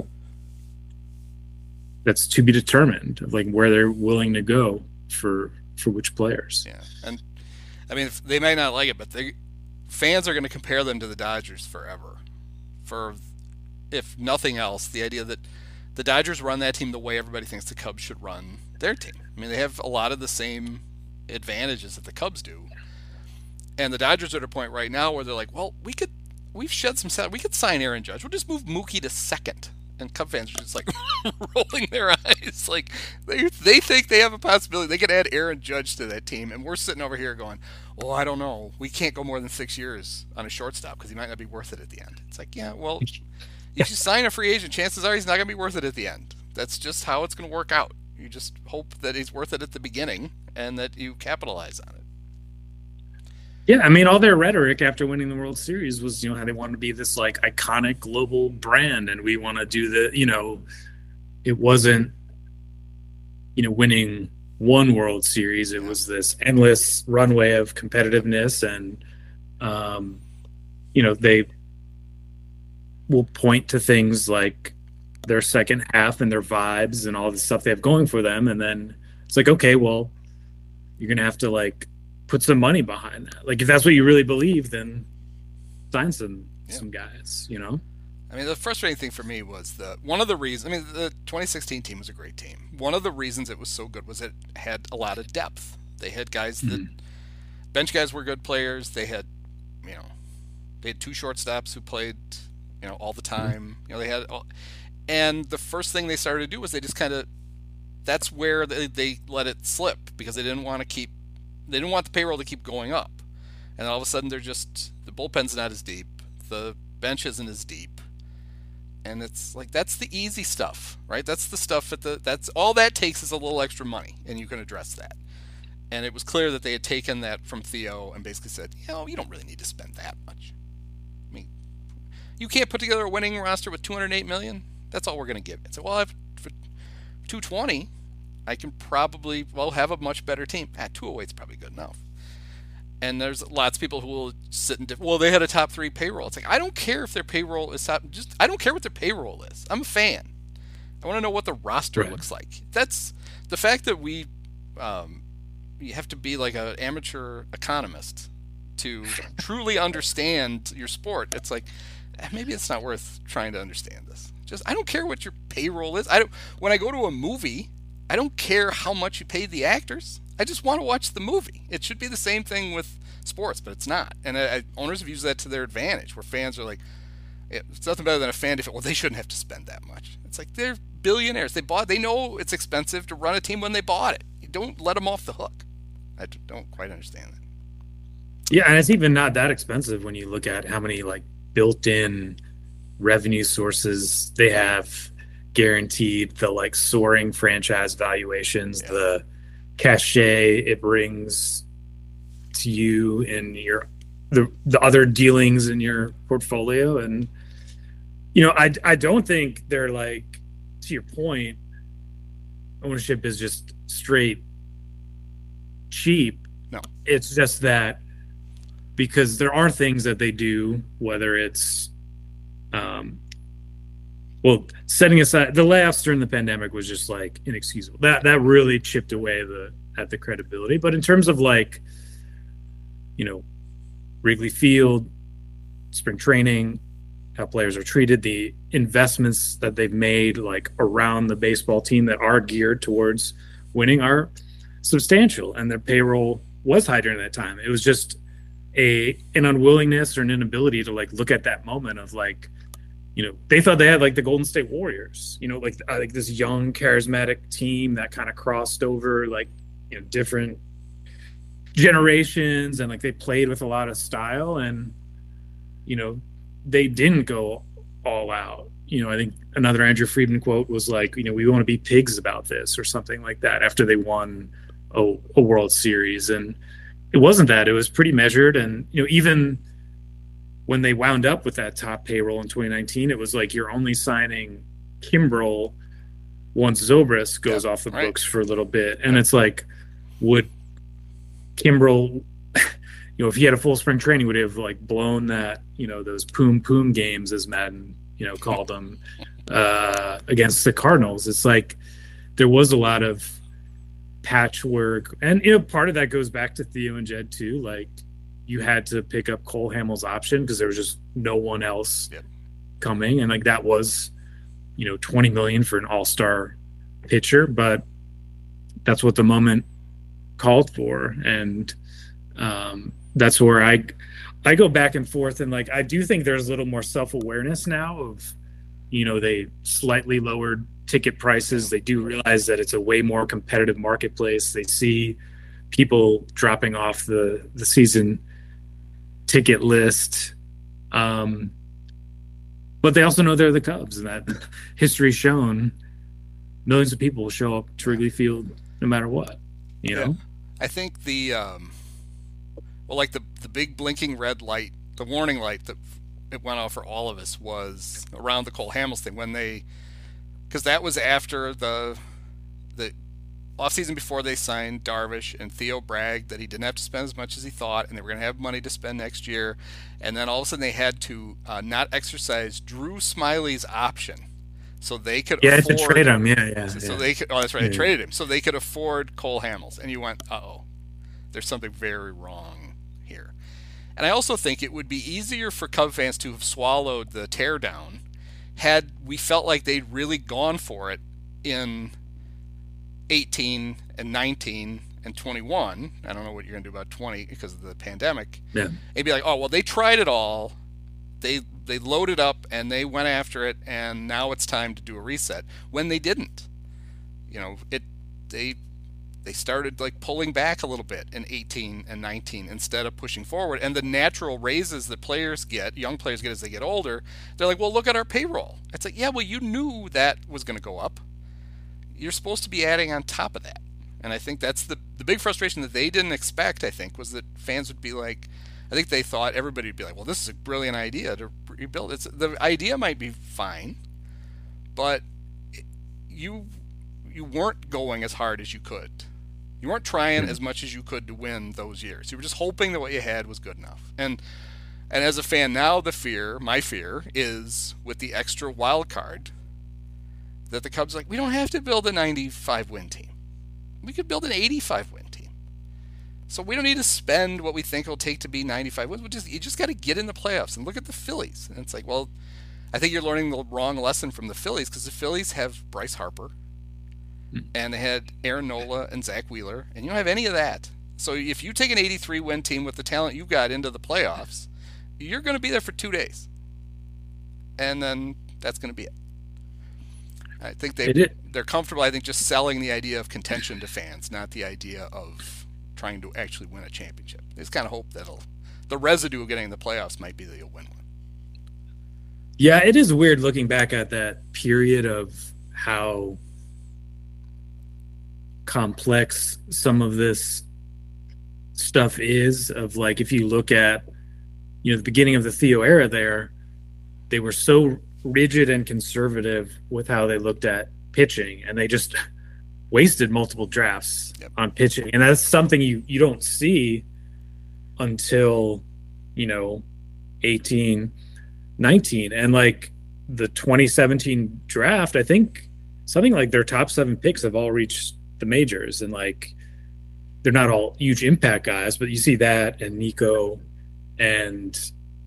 that's to be determined of like where they're willing to go for which players. Yeah. And I mean, they may not like it, but fans are going to compare them to the Dodgers forever. For, if nothing else, the idea that the Dodgers run that team the way everybody thinks the Cubs should run their team. I mean, they have a lot of the same advantages that the Cubs do. And the Dodgers are at a point right now where they're like, well, we've shed some salary. We could sign Aaron Judge. We'll just move Mookie to second. And Cub fans are just like rolling their eyes. Like they think they have a possibility. They could add Aaron Judge to that team. And we're sitting over here going, well, I don't know. We can't go more than 6 years on a shortstop because he might not be worth it at the end. It's like, yeah, well, if you sign a free agent, chances are he's not going to be worth it at the end. That's just how it's going to work out. You just hope that he's worth it at the beginning and that you capitalize on it. Yeah, I mean, all their rhetoric after winning the World Series was, how they wanted to be this like iconic global brand, and we want to do the, it wasn't, winning one World Series. It was this endless runway of competitiveness, and, they will point to things like their second half and their vibes and all the stuff they have going for them. And then it's like, okay, well, you're going to have to like put some money behind that. Like, if that's what you really believe, then sign some guys, you know? I mean, the frustrating thing for me was one of the reasons, I mean, the 2016 team was a great team. One of the reasons it was so good was it had a lot of depth. They had guys that, bench guys were good players. They had, you know, they had two shortstops who played, you know, all the time. You know, and the first thing they started to do was they just kind of, that's where they let it slip because they didn't want the payroll to keep going up. And all of a sudden the bullpen's not as deep. The bench isn't as deep. And it's like, that's the easy stuff, right? That's the stuff that's all that takes is a little extra money, and you can address that. And it was clear that they had taken that from Theo and basically said, you know, you don't really need to spend that much. I mean, you can't put together a winning roster with $208 million. That's all we're going to give. And so, well, for $220, I can probably, have a much better team. $208 is probably good enough. And there's lots of people who will sit and they had a top 3 payroll. It's like, I don't care if their payroll is top. I don't care what their payroll is. I'm a fan. I want to know what the roster looks like. That's the fact that you have to be like an amateur economist to truly understand your sport. It's like, maybe it's not worth trying to understand this. I don't care what your payroll is. When I go to a movie, I don't care how much you pay the actors. I just want to watch the movie. It should be the same thing with sports, but it's not. And owners have used that to their advantage, where fans are like, it's nothing better than a fan defense. Well, they shouldn't have to spend that much. It's like, they're billionaires. They know it's expensive to run a team when they bought it. You don't let them off the hook. I don't quite understand that. Yeah, and it's even not that expensive when you look at how many like built-in revenue sources they have guaranteed, the like soaring franchise valuations, the cachet it brings to you in the other dealings in your portfolio. And you know, I don't think they're like, to your point, ownership is just straight cheap. No, it's just that because there are things that they do, whether it's setting aside the layoffs during the pandemic was just like inexcusable. That really chipped away at the credibility. But in terms of like, you know, Wrigley Field, spring training, how players are treated, the investments that they've made like around the baseball team that are geared towards winning are substantial, and their payroll was high during that time. It was just an unwillingness or an inability to like look at that moment of like, you know, they thought they had like the Golden State Warriors, you know, like this young charismatic team that kind of crossed over like, you know, different generations, and like they played with a lot of style, and you know, they didn't go all out. You know, I think another Andrew Friedman quote was like, you know, we want to be pigs about this or something like that after they won a World Series. And it wasn't that. It was pretty measured. And, you know, even when they wound up with that top payroll in 2019, it was like you're only signing Kimbrel once Zobrist goes off the books for a little bit. And it's like, would Kimbrel, you know, if he had a full spring training, would he have like blown that, you know, those poom games, as Madden, you know, called them, against the Cardinals? It's like there was a lot of patchwork, and you know, part of that goes back to Theo and Jed too. Like, you had to pick up Cole Hamels' option because there was just no one else coming, and like that was, you know, $20 million for an all-star pitcher, but that's what the moment called for. And that's where I go back and forth, and like I do think there's a little more self-awareness now of, you know, they slightly lowered ticket prices. They do realize that it's a way more competitive marketplace. They see people dropping off the season ticket list, but they also know they're the Cubs, and that history's shown millions of people will show up to Wrigley Field no matter what, you know. I think the like the big blinking red light, the warning light that it went off for all of us was around the Cole Hamels thing, when because that was after the offseason before they signed Darvish, and Theo bragged that he didn't have to spend as much as he thought, and they were going to have money to spend next year. And then all of a sudden they had to not exercise Drew Smyly's option so they could to afford trade him. Yeah. So they could. Oh, that's right. I traded him, so they could afford Cole Hamels. And you went, uh-oh, there's something very wrong here. And I also think it would be easier for Cub fans to have swallowed the teardown had we felt like they'd really gone for it in 18 and 19 and 21. I don't know what you're going to do about 20 because of the pandemic. Yeah. It'd be like, oh, well, they tried it all. They loaded up and they went after it, and now it's time to do a reset. When they didn't. They started like pulling back a little bit in 18 and 19 instead of pushing forward. And the natural raises that players get, young players get as they get older, they're like, well, look at our payroll. It's like, yeah, well, you knew that was going to go up. You're supposed to be adding on top of that. And I think that's the big frustration that they didn't expect, I think, was that fans would be like, I think they thought everybody would be like, well, this is a brilliant idea to rebuild. The idea might be fine, but you weren't going as hard as you could. You weren't trying as much as you could to win those years. You were just hoping that what you had was good enough. And as a fan now, my fear is with the extra wild card that the Cubs we don't have to build a 95 win team. We could build an 85 win team. So we don't need to spend what we think it'll take to be 95 wins. You just got to get in the playoffs and look at the Phillies. And it's like, well, I think you're learning the wrong lesson from the Phillies, because the Phillies have Bryce Harper and they had Aaron Nola and Zach Wheeler, and you don't have any of that. So if you take an 83 win team with the talent you've got into the playoffs, you're going to be there for 2 days. And then that's going to be it. I think they're comfortable, I think, just selling the idea of contention to fans, not the idea of trying to actually win a championship. They just kind of hope that the residue of getting in the playoffs might be that you'll win one. Yeah, it is weird looking back at that period of how complex some of this stuff is. Of like, if you look at, the beginning of the Theo era there, they were so rigid and conservative with how they looked at pitching, and they just wasted multiple drafts on pitching. And that's something you don't see until 18, 19. And like the 2017 draft, I think something like their top 7 picks have all reached the majors, and like they're not all huge impact guys, but you see that, and Nico and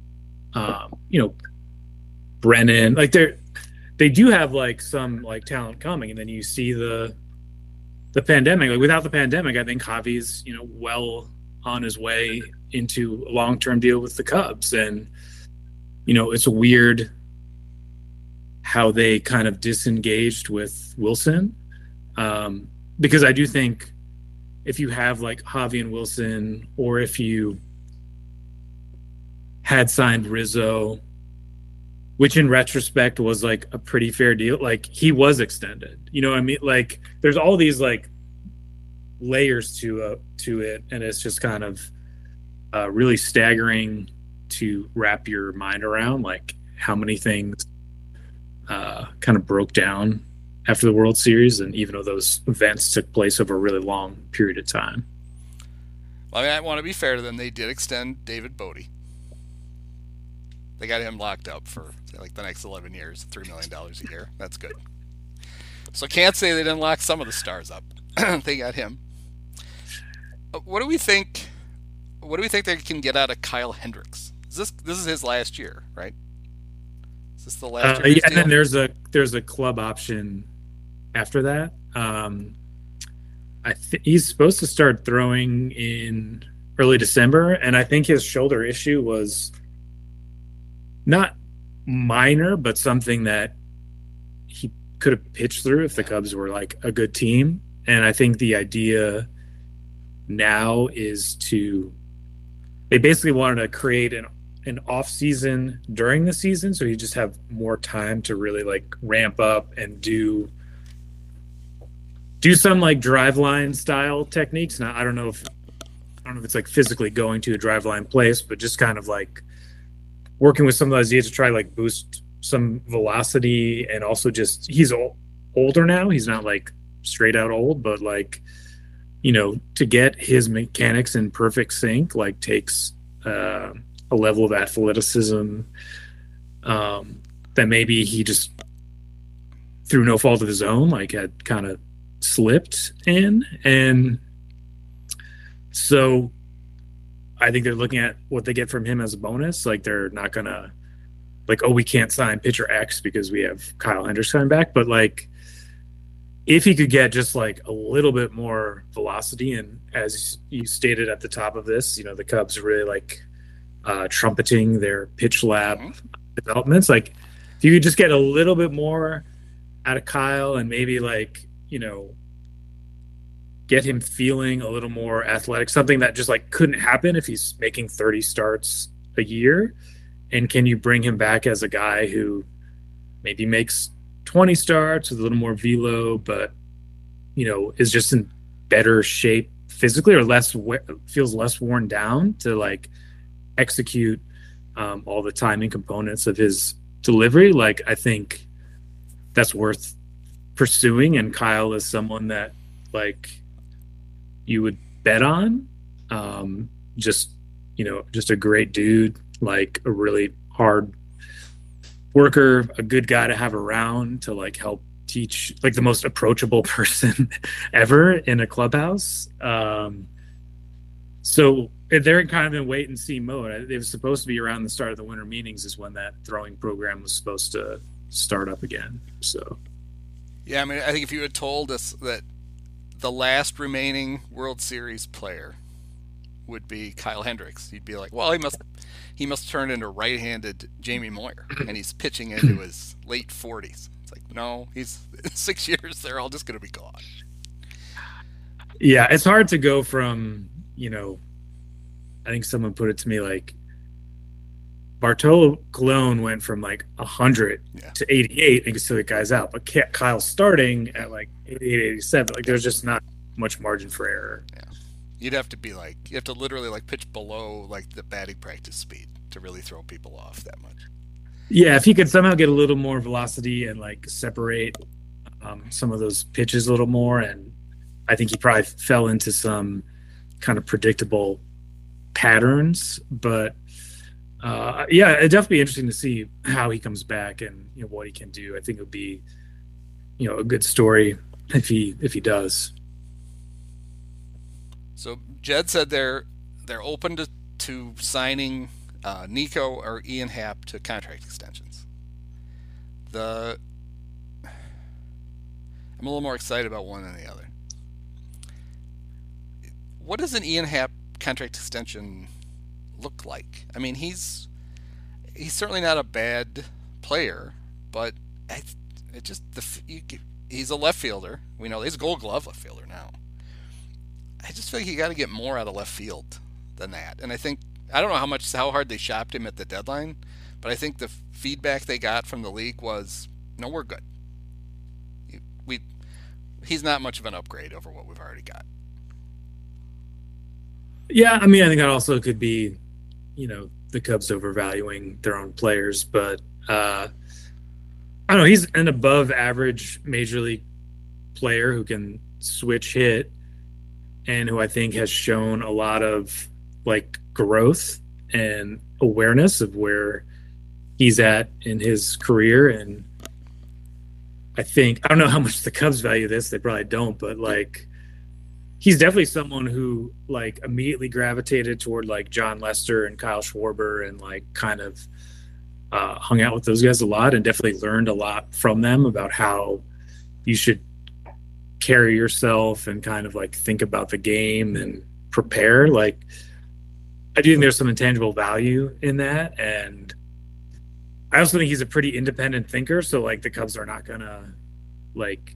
Brennan, like they do have like some like talent coming. And then you see the pandemic. Like without the pandemic, I think Javi's well on his way into a long-term deal with the Cubs. And it's weird how they kind of disengaged with Wilson, because I do think if you have like Javi and Wilson, or if you had signed Rizzo, which in retrospect was like a pretty fair deal. Like he was extended, what I mean? Like there's all these like layers to it. And it's just kind of really staggering to wrap your mind around, like how many things kind of broke down after the World Series. And even though those events took place over a really long period of time. Well, I mean, I want to be fair to them. They did extend David Bodie. They got him locked up for like the next 11 years, $3 million a year. That's good. So can't say they didn't lock some of the stars up. They got him. What do we think? What do we think they can get out of Kyle Hendricks? This is his last year, right? Is this the last year? Yeah, and then there's a club option after that. He's supposed to start throwing in early December, and I think his shoulder issue was not minor, but something that he could have pitched through if the Cubs were like a good team. And I think the idea now is they basically wanted to create an off season during the season, so you just have more time to really like ramp up and do some like drive line style techniques. Now I don't know if it's like physically going to a drive line place, but just kind of like working with some of those ideas to try like boost some velocity. And also just he's older now. He's not like straight out old, but like, to get his mechanics in perfect sync, like takes a level of athleticism that maybe he just through no fault of his own, like had kind of slipped in. And so I think they're looking at what they get from him as a bonus. Like they're not going to like, oh, we can't sign pitcher X because we have Kyle Hendricks coming back. But like, if he could get just like a little bit more velocity, and as you stated at the top of this, you know, the Cubs really like trumpeting their pitch lab developments. Like if you could just get a little bit more out of Kyle and maybe like, you know, get him feeling a little more athletic, something that just like couldn't happen if he's making 30 starts a year. And can you bring him back as a guy who maybe makes 20 starts with a little more velo, but, you know, is just in better shape physically or feels less worn down to like execute all the timing components of his delivery. Like, I think that's worth pursuing. And Kyle is someone that like you would bet on. Just, you know, just a great dude, like a really hard worker, a good guy to have around to like help teach, like the most approachable person ever in a clubhouse. So they're kind of in wait and see mode. It was supposed to be around the start of the winter meetings is when that throwing program was supposed to start up again. So yeah, I mean, I think if you had told us that the last remaining World Series player would be Kyle Hendricks, you'd be like, well, he must turn into right-handed Jamie Moyer, and he's pitching into his late 40s. It's like, no, he's 6 years, they're all just going to be gone. Yeah, it's hard to go from, you know, I think someone put it to me like Bartolo Colon went from like 100 to 88 and still get guys out, but Kyle's starting at like 88, 87. Like there's just not much margin for error. Yeah. You'd have to be like, you have to literally like pitch below like the batting practice speed to really throw people off that much. Yeah, if he could somehow get a little more velocity and like separate some of those pitches a little more, and I think he probably fell into some kind of predictable patterns. But yeah, it'd definitely be interesting to see how he comes back and, you know, what he can do. I think it would be, you know, a good story if he does. So Jed said they're open to signing Nico or Ian Happ to contract extensions. I'm a little more excited about one than the other. What does an Ian Happ contract extension look like? I mean, he's certainly not a bad player, but he's a left fielder. We know he's a Gold Glove left fielder now. I just feel like you got to get more out of left field than that. And I don't know how hard they shopped him at the deadline, but I think the feedback they got from the league was, no, we're good. He's not much of an upgrade over what we've already got. Yeah, I mean, I think that also could be, you know, the Cubs overvaluing their own players, but I don't know. He's an above average major league player who can switch hit, and who I think has shown a lot of like growth and awareness of where he's at in his career. And I don't know how much the Cubs value this. They probably don't, but like, he's definitely someone who like immediately gravitated toward like John Lester and Kyle Schwarber and like kind of hung out with those guys a lot and definitely learned a lot from them about how you should carry yourself and kind of like think about the game and prepare. Like, I do think there's some intangible value in that. And I also think he's a pretty independent thinker. So like the Cubs are not gonna like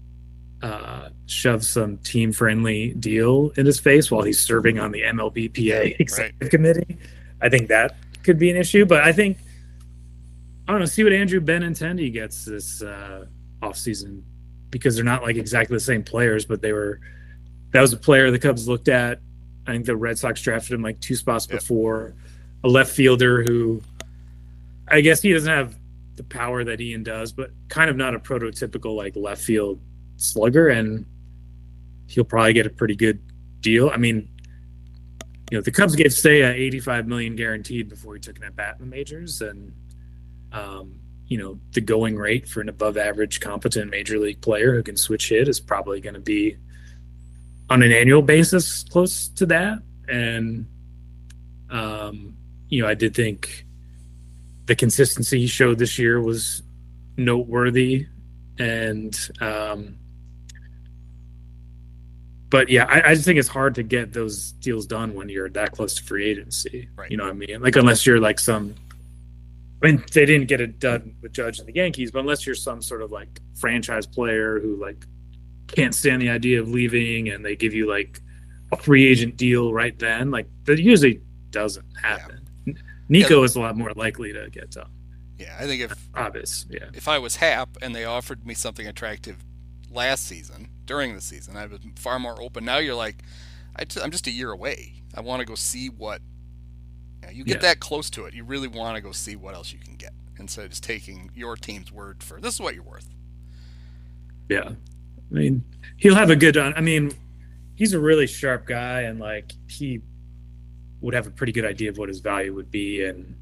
shove some team friendly deal in his face while he's serving on the MLBPA executive committee. I think that could be an issue, but I think, I don't know, see what Andrew Benintendi gets this offseason, because they're not like exactly the same players, but that was a player the Cubs looked at. I think the Red Sox drafted him like 2 spots before, a left fielder who I guess he doesn't have the power that Ian does, but kind of not a prototypical like left field slugger, and he'll probably get a pretty good deal. I mean, you know, the Cubs gave Seiya $85 million guaranteed before he took an at bat in the majors, and the going rate for an above average competent major league player who can switch hit is probably going to be on an annual basis close to that. And, I did think the consistency he showed this year was noteworthy. And, but yeah, I just think it's hard to get those deals done when you're that close to free agency. Right. You know what I mean? Like, unless you're like they didn't get it done with Judge and the Yankees, but unless you're some sort of like franchise player who like can't stand the idea of leaving and they give you like a free agent deal right then, like that usually doesn't happen. Yeah. Nico is a lot more likely to get done. Yeah, I think if I was Hap and they offered me something attractive last season, during the season, I was far more open. Now you're like, I'm just a year away. I want to go see what you get that close to it. You really want to go see what else you can get instead of just taking your team's word for this is what you're worth. Yeah. I mean, he'll have a good he's a really sharp guy, and like he would have a pretty good idea of what his value would be, and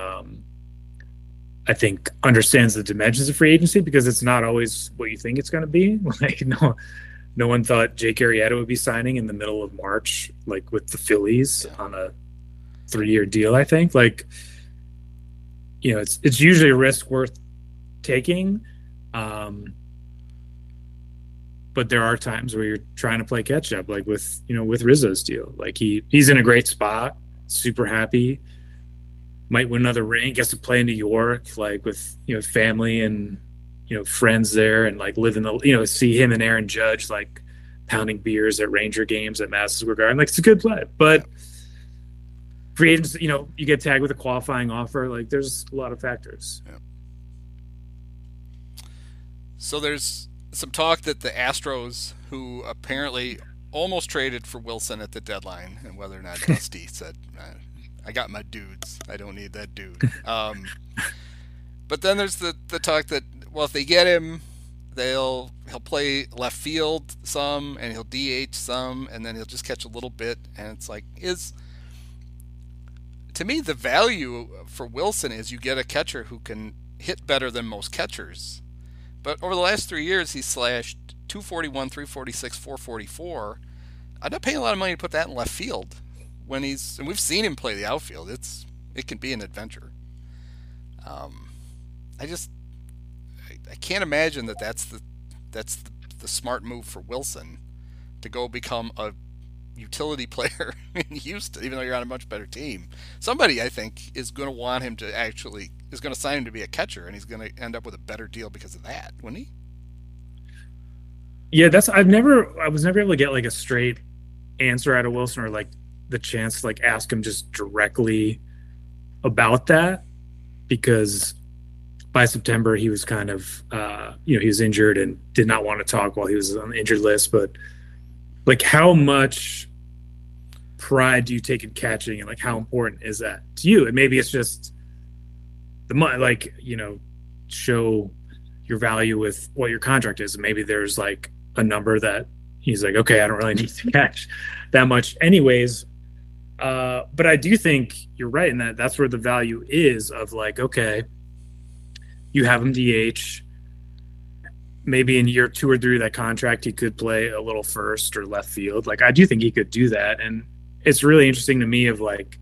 I think understands the dimensions of free agency because it's not always what you think it's going to be. Like no one thought Jake Arrieta would be signing in the middle of March, like with the Phillies on a 3-year deal. I think it's usually a risk worth taking. But there are times where you're trying to play catch up, like with Rizzo's deal. Like he's in a great spot, super happy, might win another ring, gets to play in New York, like with family and friends there, and like live in the see him and Aaron Judge like pounding beers at Ranger games at Madison Square Garden. Like it's a good play, but free agents, you get tagged with a qualifying offer. Like there's a lot of factors. Yeah. So there's some talk that the Astros, who apparently almost traded for Wilson at the deadline, and whether or not Dusty said, I got my dudes, I don't need that dude. But then there's the talk that, well, if they get him, he'll play left field some, and he'll DH some, and then he'll just catch a little bit. And it's like, to me, the value for Wilson is you get a catcher who can hit better than most catchers. But over the last 3 years, he's slashed 241, 346, 444. I'm not paying a lot of money to put that in left field and we've seen him play the outfield. It can be an adventure. I can't imagine that's the smart move for Wilson to go become a utility player in Houston, even though you're on a much better team. Somebody, I think, is going to want him to is going to sign him to be a catcher, and he's going to end up with a better deal because of that, wouldn't he? Yeah, I was never able to get like a straight answer out of Wilson, or like the chance to like ask him just directly about that, because by September he was kind of he was injured and did not want to talk while he was on the injured list. But like, how much pride do you take in catching, and like how important is that to you? And maybe it's just the money, like, show your value with what your contract is, and maybe there's like a number that he's like, okay, I don't really need to catch that much anyways. But I do think you're right in that's where the value is of like, okay, you have him DH. Maybe in year 2 or 3 of that contract, he could play a little first or left field. Like, I do think he could do that. And it's really interesting to me of like,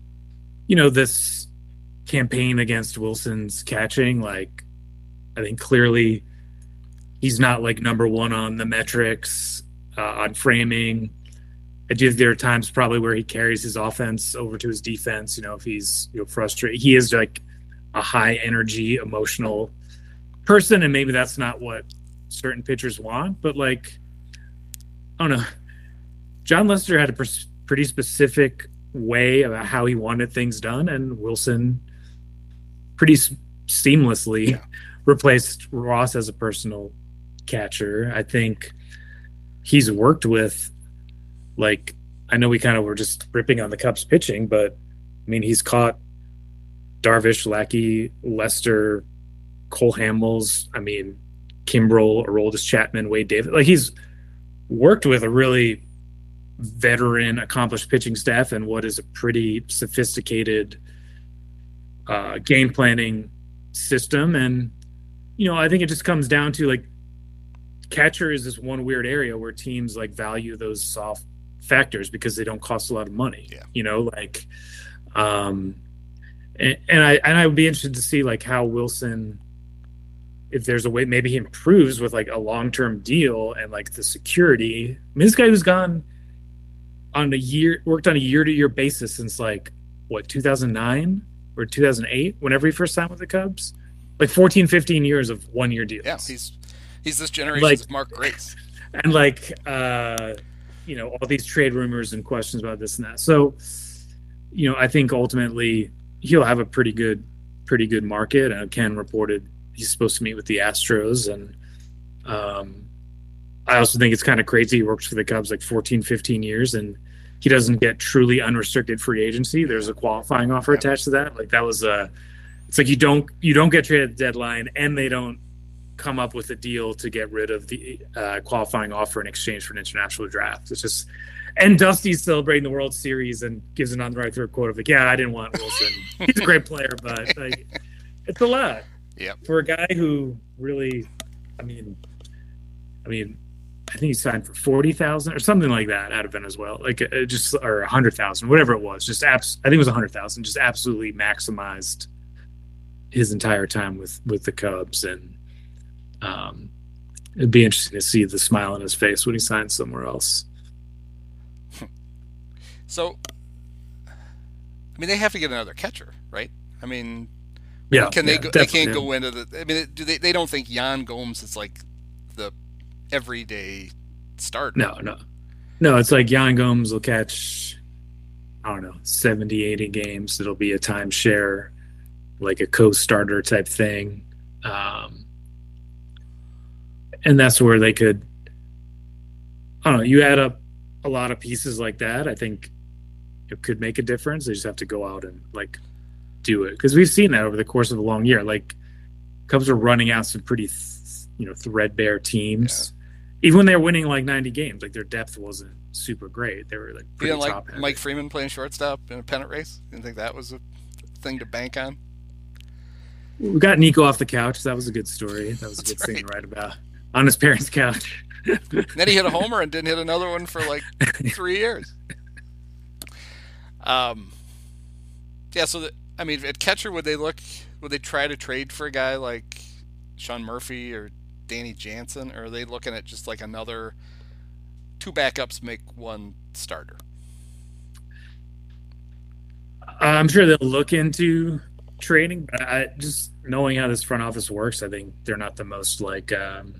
this campaign against Wilson's catching. Like, I think clearly he's not like number one on the metrics, on framing. I do think there are times probably where he carries his offense over to his defense, if he's frustrated. He is like a high energy, emotional person, and maybe that's not what certain pitchers want. But like, I don't know. John Lester had a pretty specific way about how he wanted things done, and Wilson pretty seamlessly replaced Ross as a personal catcher. I think he's worked with, like, I know we kind of were just ripping on the Cubs pitching, but I mean, he's caught Darvish, Lackey, Lester, Cole Hamels, I mean, Kimbrel, Aroldis Chapman, Wade Davis. Like, he's worked with a really veteran, accomplished pitching staff and what is a pretty sophisticated game planning system. And, I think it just comes down to like catcher is this one weird area where teams like value those soft factors because they don't cost a lot of money. Yeah. Like, and I would be interested to see like how Wilson, if there's a way, maybe he improves with like a long-term deal and like the security. I mean, this guy who's gone worked on a year-to-year basis since like 2009 or 2008, whenever he first signed with the Cubs, like 14, 15 years of 1-year deals. Yeah. He's this generation's Mark Grace. And like, all these trade rumors and questions about this and that. So, I think ultimately he'll have a pretty good market. Ken reported he's supposed to meet with the Astros. And I also think it's kind of crazy. He works for the Cubs like 14, 15 years and he doesn't get truly unrestricted free agency. There's a qualifying offer attached to that. Like that was it's like you don't get traded at the deadline and they don't come up with a deal to get rid of the qualifying offer in exchange for an international draft. It's just, and Dusty's celebrating the World Series and gives an on the record quote of like, yeah, I didn't want Wilson. He's a great player, but like, it's a lot. Yeah. For a guy who really, I mean, I think he signed for 40,000 or something like that out of Venezuela, like or 100,000, whatever it was. I think it was 100,000. Just absolutely maximized his entire time with the Cubs, and it'd be interesting to see the smile on his face when he signs somewhere else. So, they have to get another catcher, right? Yeah. Can they go? They can't go into the. They don't think Yan Gomes is like the everyday starter. No. It's like Yan Gomes will catch, I don't know, 70, 80 games. It'll be a timeshare, like a co-starter type thing. And that's where they could, I don't know, you add up a lot of pieces like that, I think it could make a difference. They just have to go out and like do it. Because we've seen that over the course of a long year. Like Cubs are running out some pretty, threadbare teams. Yeah. Even when they were winning like 90 games, like their depth wasn't super great. They were like pretty top heavy. Mike Freeman playing shortstop in a pennant race? You didn't think that was a thing to bank on? We got Nico off the couch. That was a good story. That was a good thing to write about. On his parents' couch. Then he hit a homer and didn't hit another one for like 3 years. So at catcher, would they try to trade for a guy like Sean Murphy or Danny Jansen, or are they looking at just like another 2 backups make 1 starter? I'm sure they'll look into trading, but just knowing how this front office works, I think they're not the most like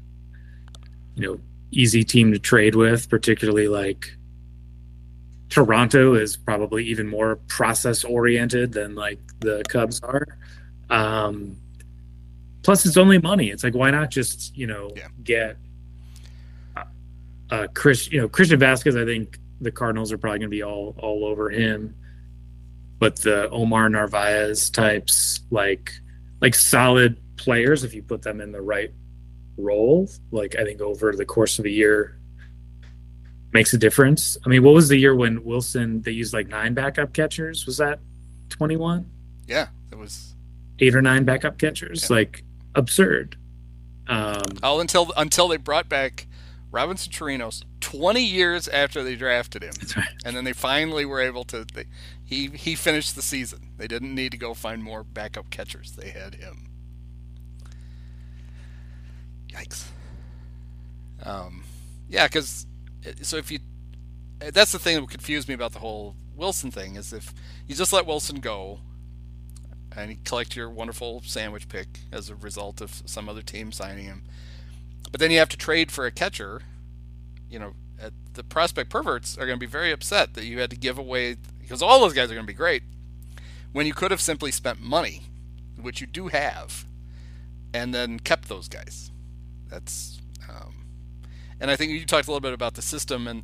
easy team to trade with, particularly like Toronto is probably even more process oriented than like the Cubs are. Plus it's only money. It's like, why not just, get Christian Vasquez. I think the Cardinals are probably going to be all over him, but the Omar Narvaez types, like solid players, if you put them in the right role, like I think over the course of a year makes a difference. What was the year when Wilson, they used like 9 backup catchers? Was that 21? Yeah, it was 8 or 9 backup catchers. Yeah. Like absurd. Until they brought back Robinson Chirinos 20 years after they drafted him. That's right. And then they finally were able to. He finished the season. They didn't need to go find more backup catchers. They had him. Yikes. Because that's the thing that would confuse me about the whole Wilson thing, is if you just let Wilson go and you collect your wonderful sandwich pick as a result of some other team signing him, but then you have to trade for a catcher, the prospect perverts are going to be very upset that you had to give away, because all those guys are going to be great, when you could have simply spent money, which you do have, and then kept those guys. That's and I think you talked a little bit about the system, and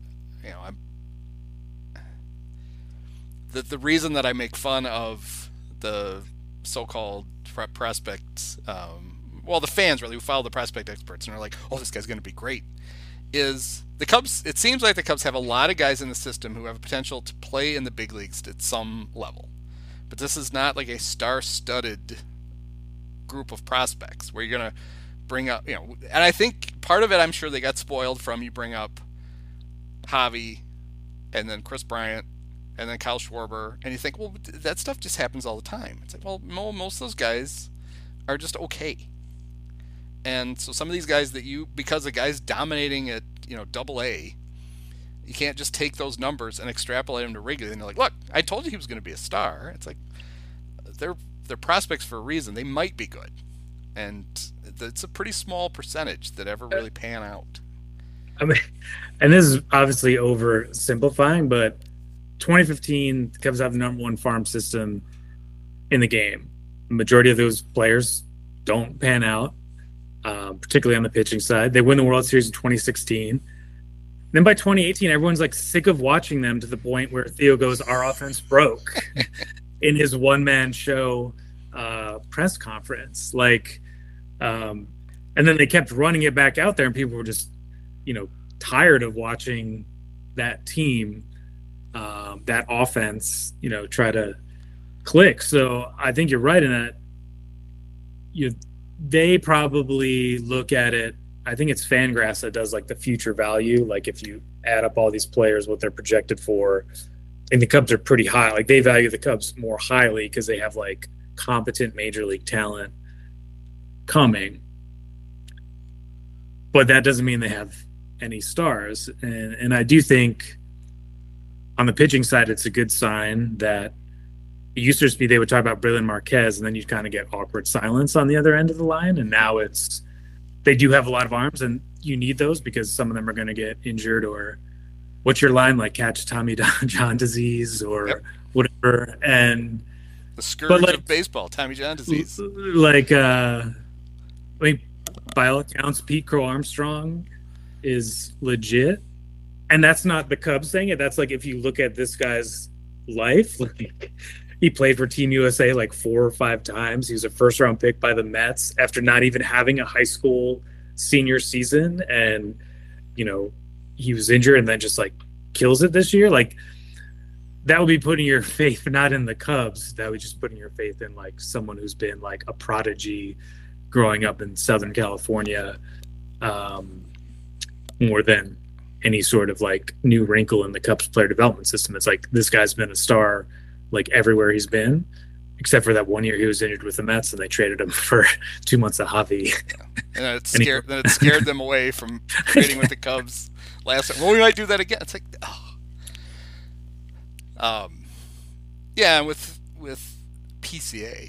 the reason that I make fun of the so-called prospects, the fans really who follow the prospect experts and are like, oh, this guy's going to be great, is the Cubs. It seems like the Cubs have a lot of guys in the system who have a potential to play in the big leagues at some level, but this is not like a star-studded group of prospects where you're going to bring up, and I think part of it, I'm sure they got spoiled from you bring up Javi and then Chris Bryant and then Kyle Schwarber, and you think, well, that stuff just happens all the time. It's like, well, most of those guys are just okay. And so some of these guys because the guy's dominating at, double A, you can't just take those numbers and extrapolate them to Wrigley. And they're like, look, I told you he was going to be a star. It's like, they're prospects for a reason. They might be good. And it's a pretty small percentage that ever really pan out. I mean, and this is obviously oversimplifying, but 2015, the Cubs have the number one farm system in the game. The majority of those players don't pan out, particularly on the pitching side. They win the World Series in 2016. Then by 2018, everyone's like sick of watching them to the point where Theo goes, "Our offense broke," in his one-man show press conference. And then they kept running it back out there, and people were just, tired of watching that team, that offense, try to click. So I think you're right in that. They probably look at it. I think it's Fangraphs that does like the future value. Like if you add up all these players, what they're projected for, and the Cubs are pretty high. Like they value the Cubs more highly because they have like competent major league talent coming. But that doesn't mean they have any stars. And I do think on the pitching side, it's a good sign that it used to just be they would talk about Brailyn Marquez, and then you'd kind of get awkward silence on the other end of the line. And now they do have a lot of arms, and you need those because some of them are going to get injured, or what's your line, like catch Tommy John disease or whatever. And the scourge of baseball, Tommy John disease. By all accounts, Pete Crow Armstrong is legit. And that's not the Cubs saying it. That's like, if you look at this guy's life, he played for Team USA like 4 or 5 times. He was a first-round pick by the Mets after not even having a high school senior season. And, he was injured and then just like kills it this year. Like, that would be putting your faith not in the Cubs. That would just putting your faith in like someone who's been like a prodigy growing up in Southern California, more than any sort of like new wrinkle in the Cubs player development system. It's like, this guy's been a star like everywhere he's been, except for that one year he was injured with the Mets and they traded him for 2 months of Javi. And it scared them away from trading with the Cubs last time. Well, we might do that again. It's like, with PCA,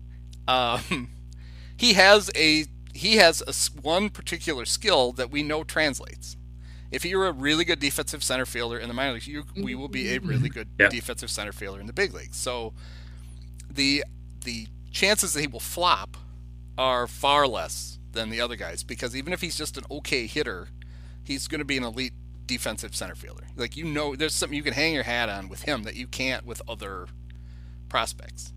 he has one particular skill that we know translates. If you're a really good defensive center fielder in the minor leagues, we will be a really good defensive center fielder in the big leagues. So the chances that he will flop are far less than the other guys, because even if he's just an okay hitter, he's going to be an elite defensive center fielder. Like, there's something you can hang your hat on with him that you can't with other prospects.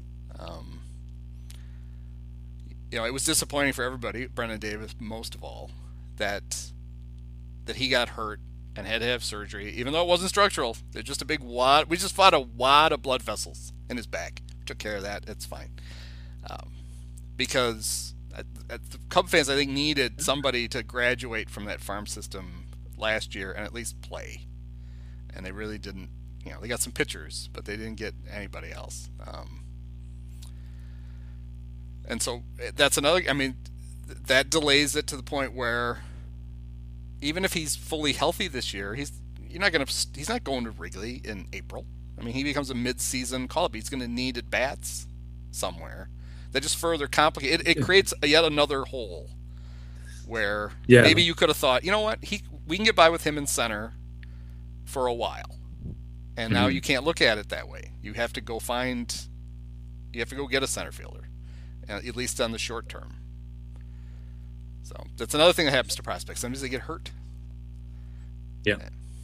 It was disappointing for everybody, Brendan Davis most of all, that he got hurt and had to have surgery, even though it wasn't structural. They're just a big wad. We just fought a wad of blood vessels in his back. Took care of that. It's fine. Because the Cub fans, I think, needed somebody to graduate from that farm system last year and at least play. And they really didn't. They got some pitchers, but they didn't get anybody else. And so that's another. That delays it to the point where even if he's fully healthy this year, he's not going to Wrigley in April. He becomes a mid-season call-up. He's going to need at-bats somewhere. That just further complicate it. Creates yet another hole where maybe you could have thought, you know what, we can get by with him in center for a while, and now you can't look at it that way. You have to go get a center fielder, at least on the short term. So that's another thing that happens to prospects. Sometimes they get hurt. Yeah.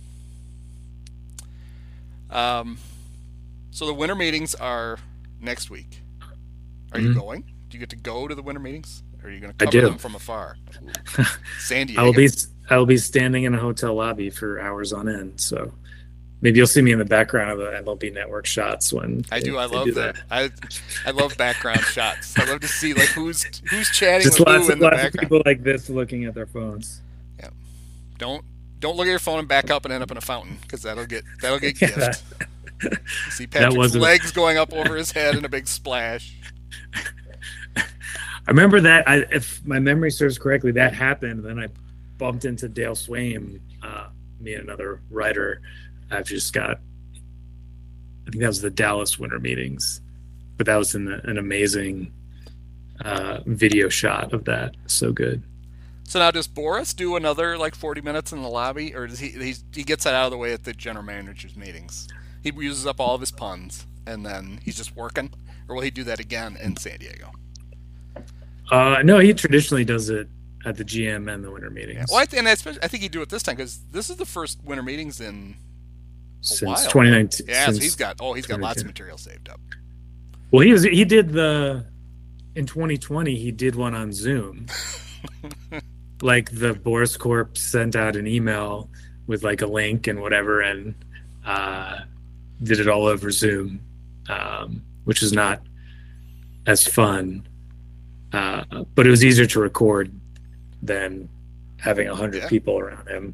So the winter meetings are next week. Are you going? Do you get to go to the winter meetings? Or are you going to cover them from afar? San Diego. I will be standing in a hotel lobby for hours on end. So Maybe you'll see me in the background of the MLB Network shots when I do. I they love do that. I love background shots. I love to see like who's chatting Just with lots who of in the lots of background. people like this looking at their phones. Yeah. Don't look at your phone and back up and end up in a fountain because that'll get gift. You see Patrick's legs going up over his head in a big splash. I remember that. If my memory serves correctly, that happened. Then I bumped into Dale Swaim, me and another writer. I think that was the Dallas Winter Meetings, but that was an amazing video shot of that. So good. So now does Boris do another like 40 minutes in the lobby, or does he gets that out of the way at the general manager's meetings? He uses up all of his puns and then he's just working, or will he do that again in San Diego? No, he traditionally does it at the GM and the winter meetings. Yeah. Well, I think he'd do it this time because this is the first winter meetings in since while. 2019. Yeah, so he's got lots of material saved up. Well, he did in 2020 he did one on Zoom. Like the Boris Corp sent out an email with like a link and whatever, and did it all over Zoom, which is not as fun, but it was easier to record than having 100 people around him.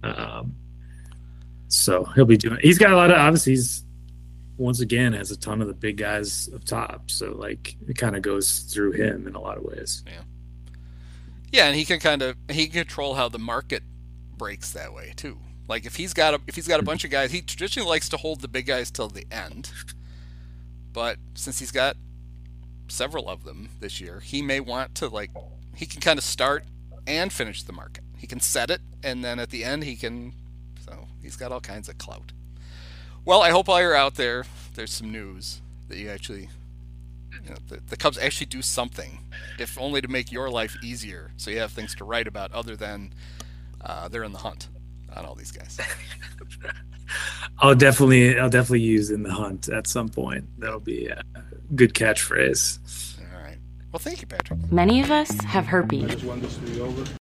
So he'll be doing. He's got a lot of. Obviously, he's once again has a ton of the big guys up top. So like it kind of goes through him in a lot of ways. Yeah. Yeah, and he can control how the market breaks that way too. Like if he's got a bunch of guys, he traditionally likes to hold the big guys till the end. But since he's got several of them this year, he may want to he can kind of start and finish the market. He can set it, and then at the end so he's got all kinds of clout. Well, I hope while you're out there, there's some news that you actually, the Cubs actually do something, if only to make your life easier, so you have things to write about other than they're in the hunt on all these guys. I'll definitely use in the hunt at some point. That'll be a good catchphrase. All right. Well, thank you, Patrick. Many of us have herpes.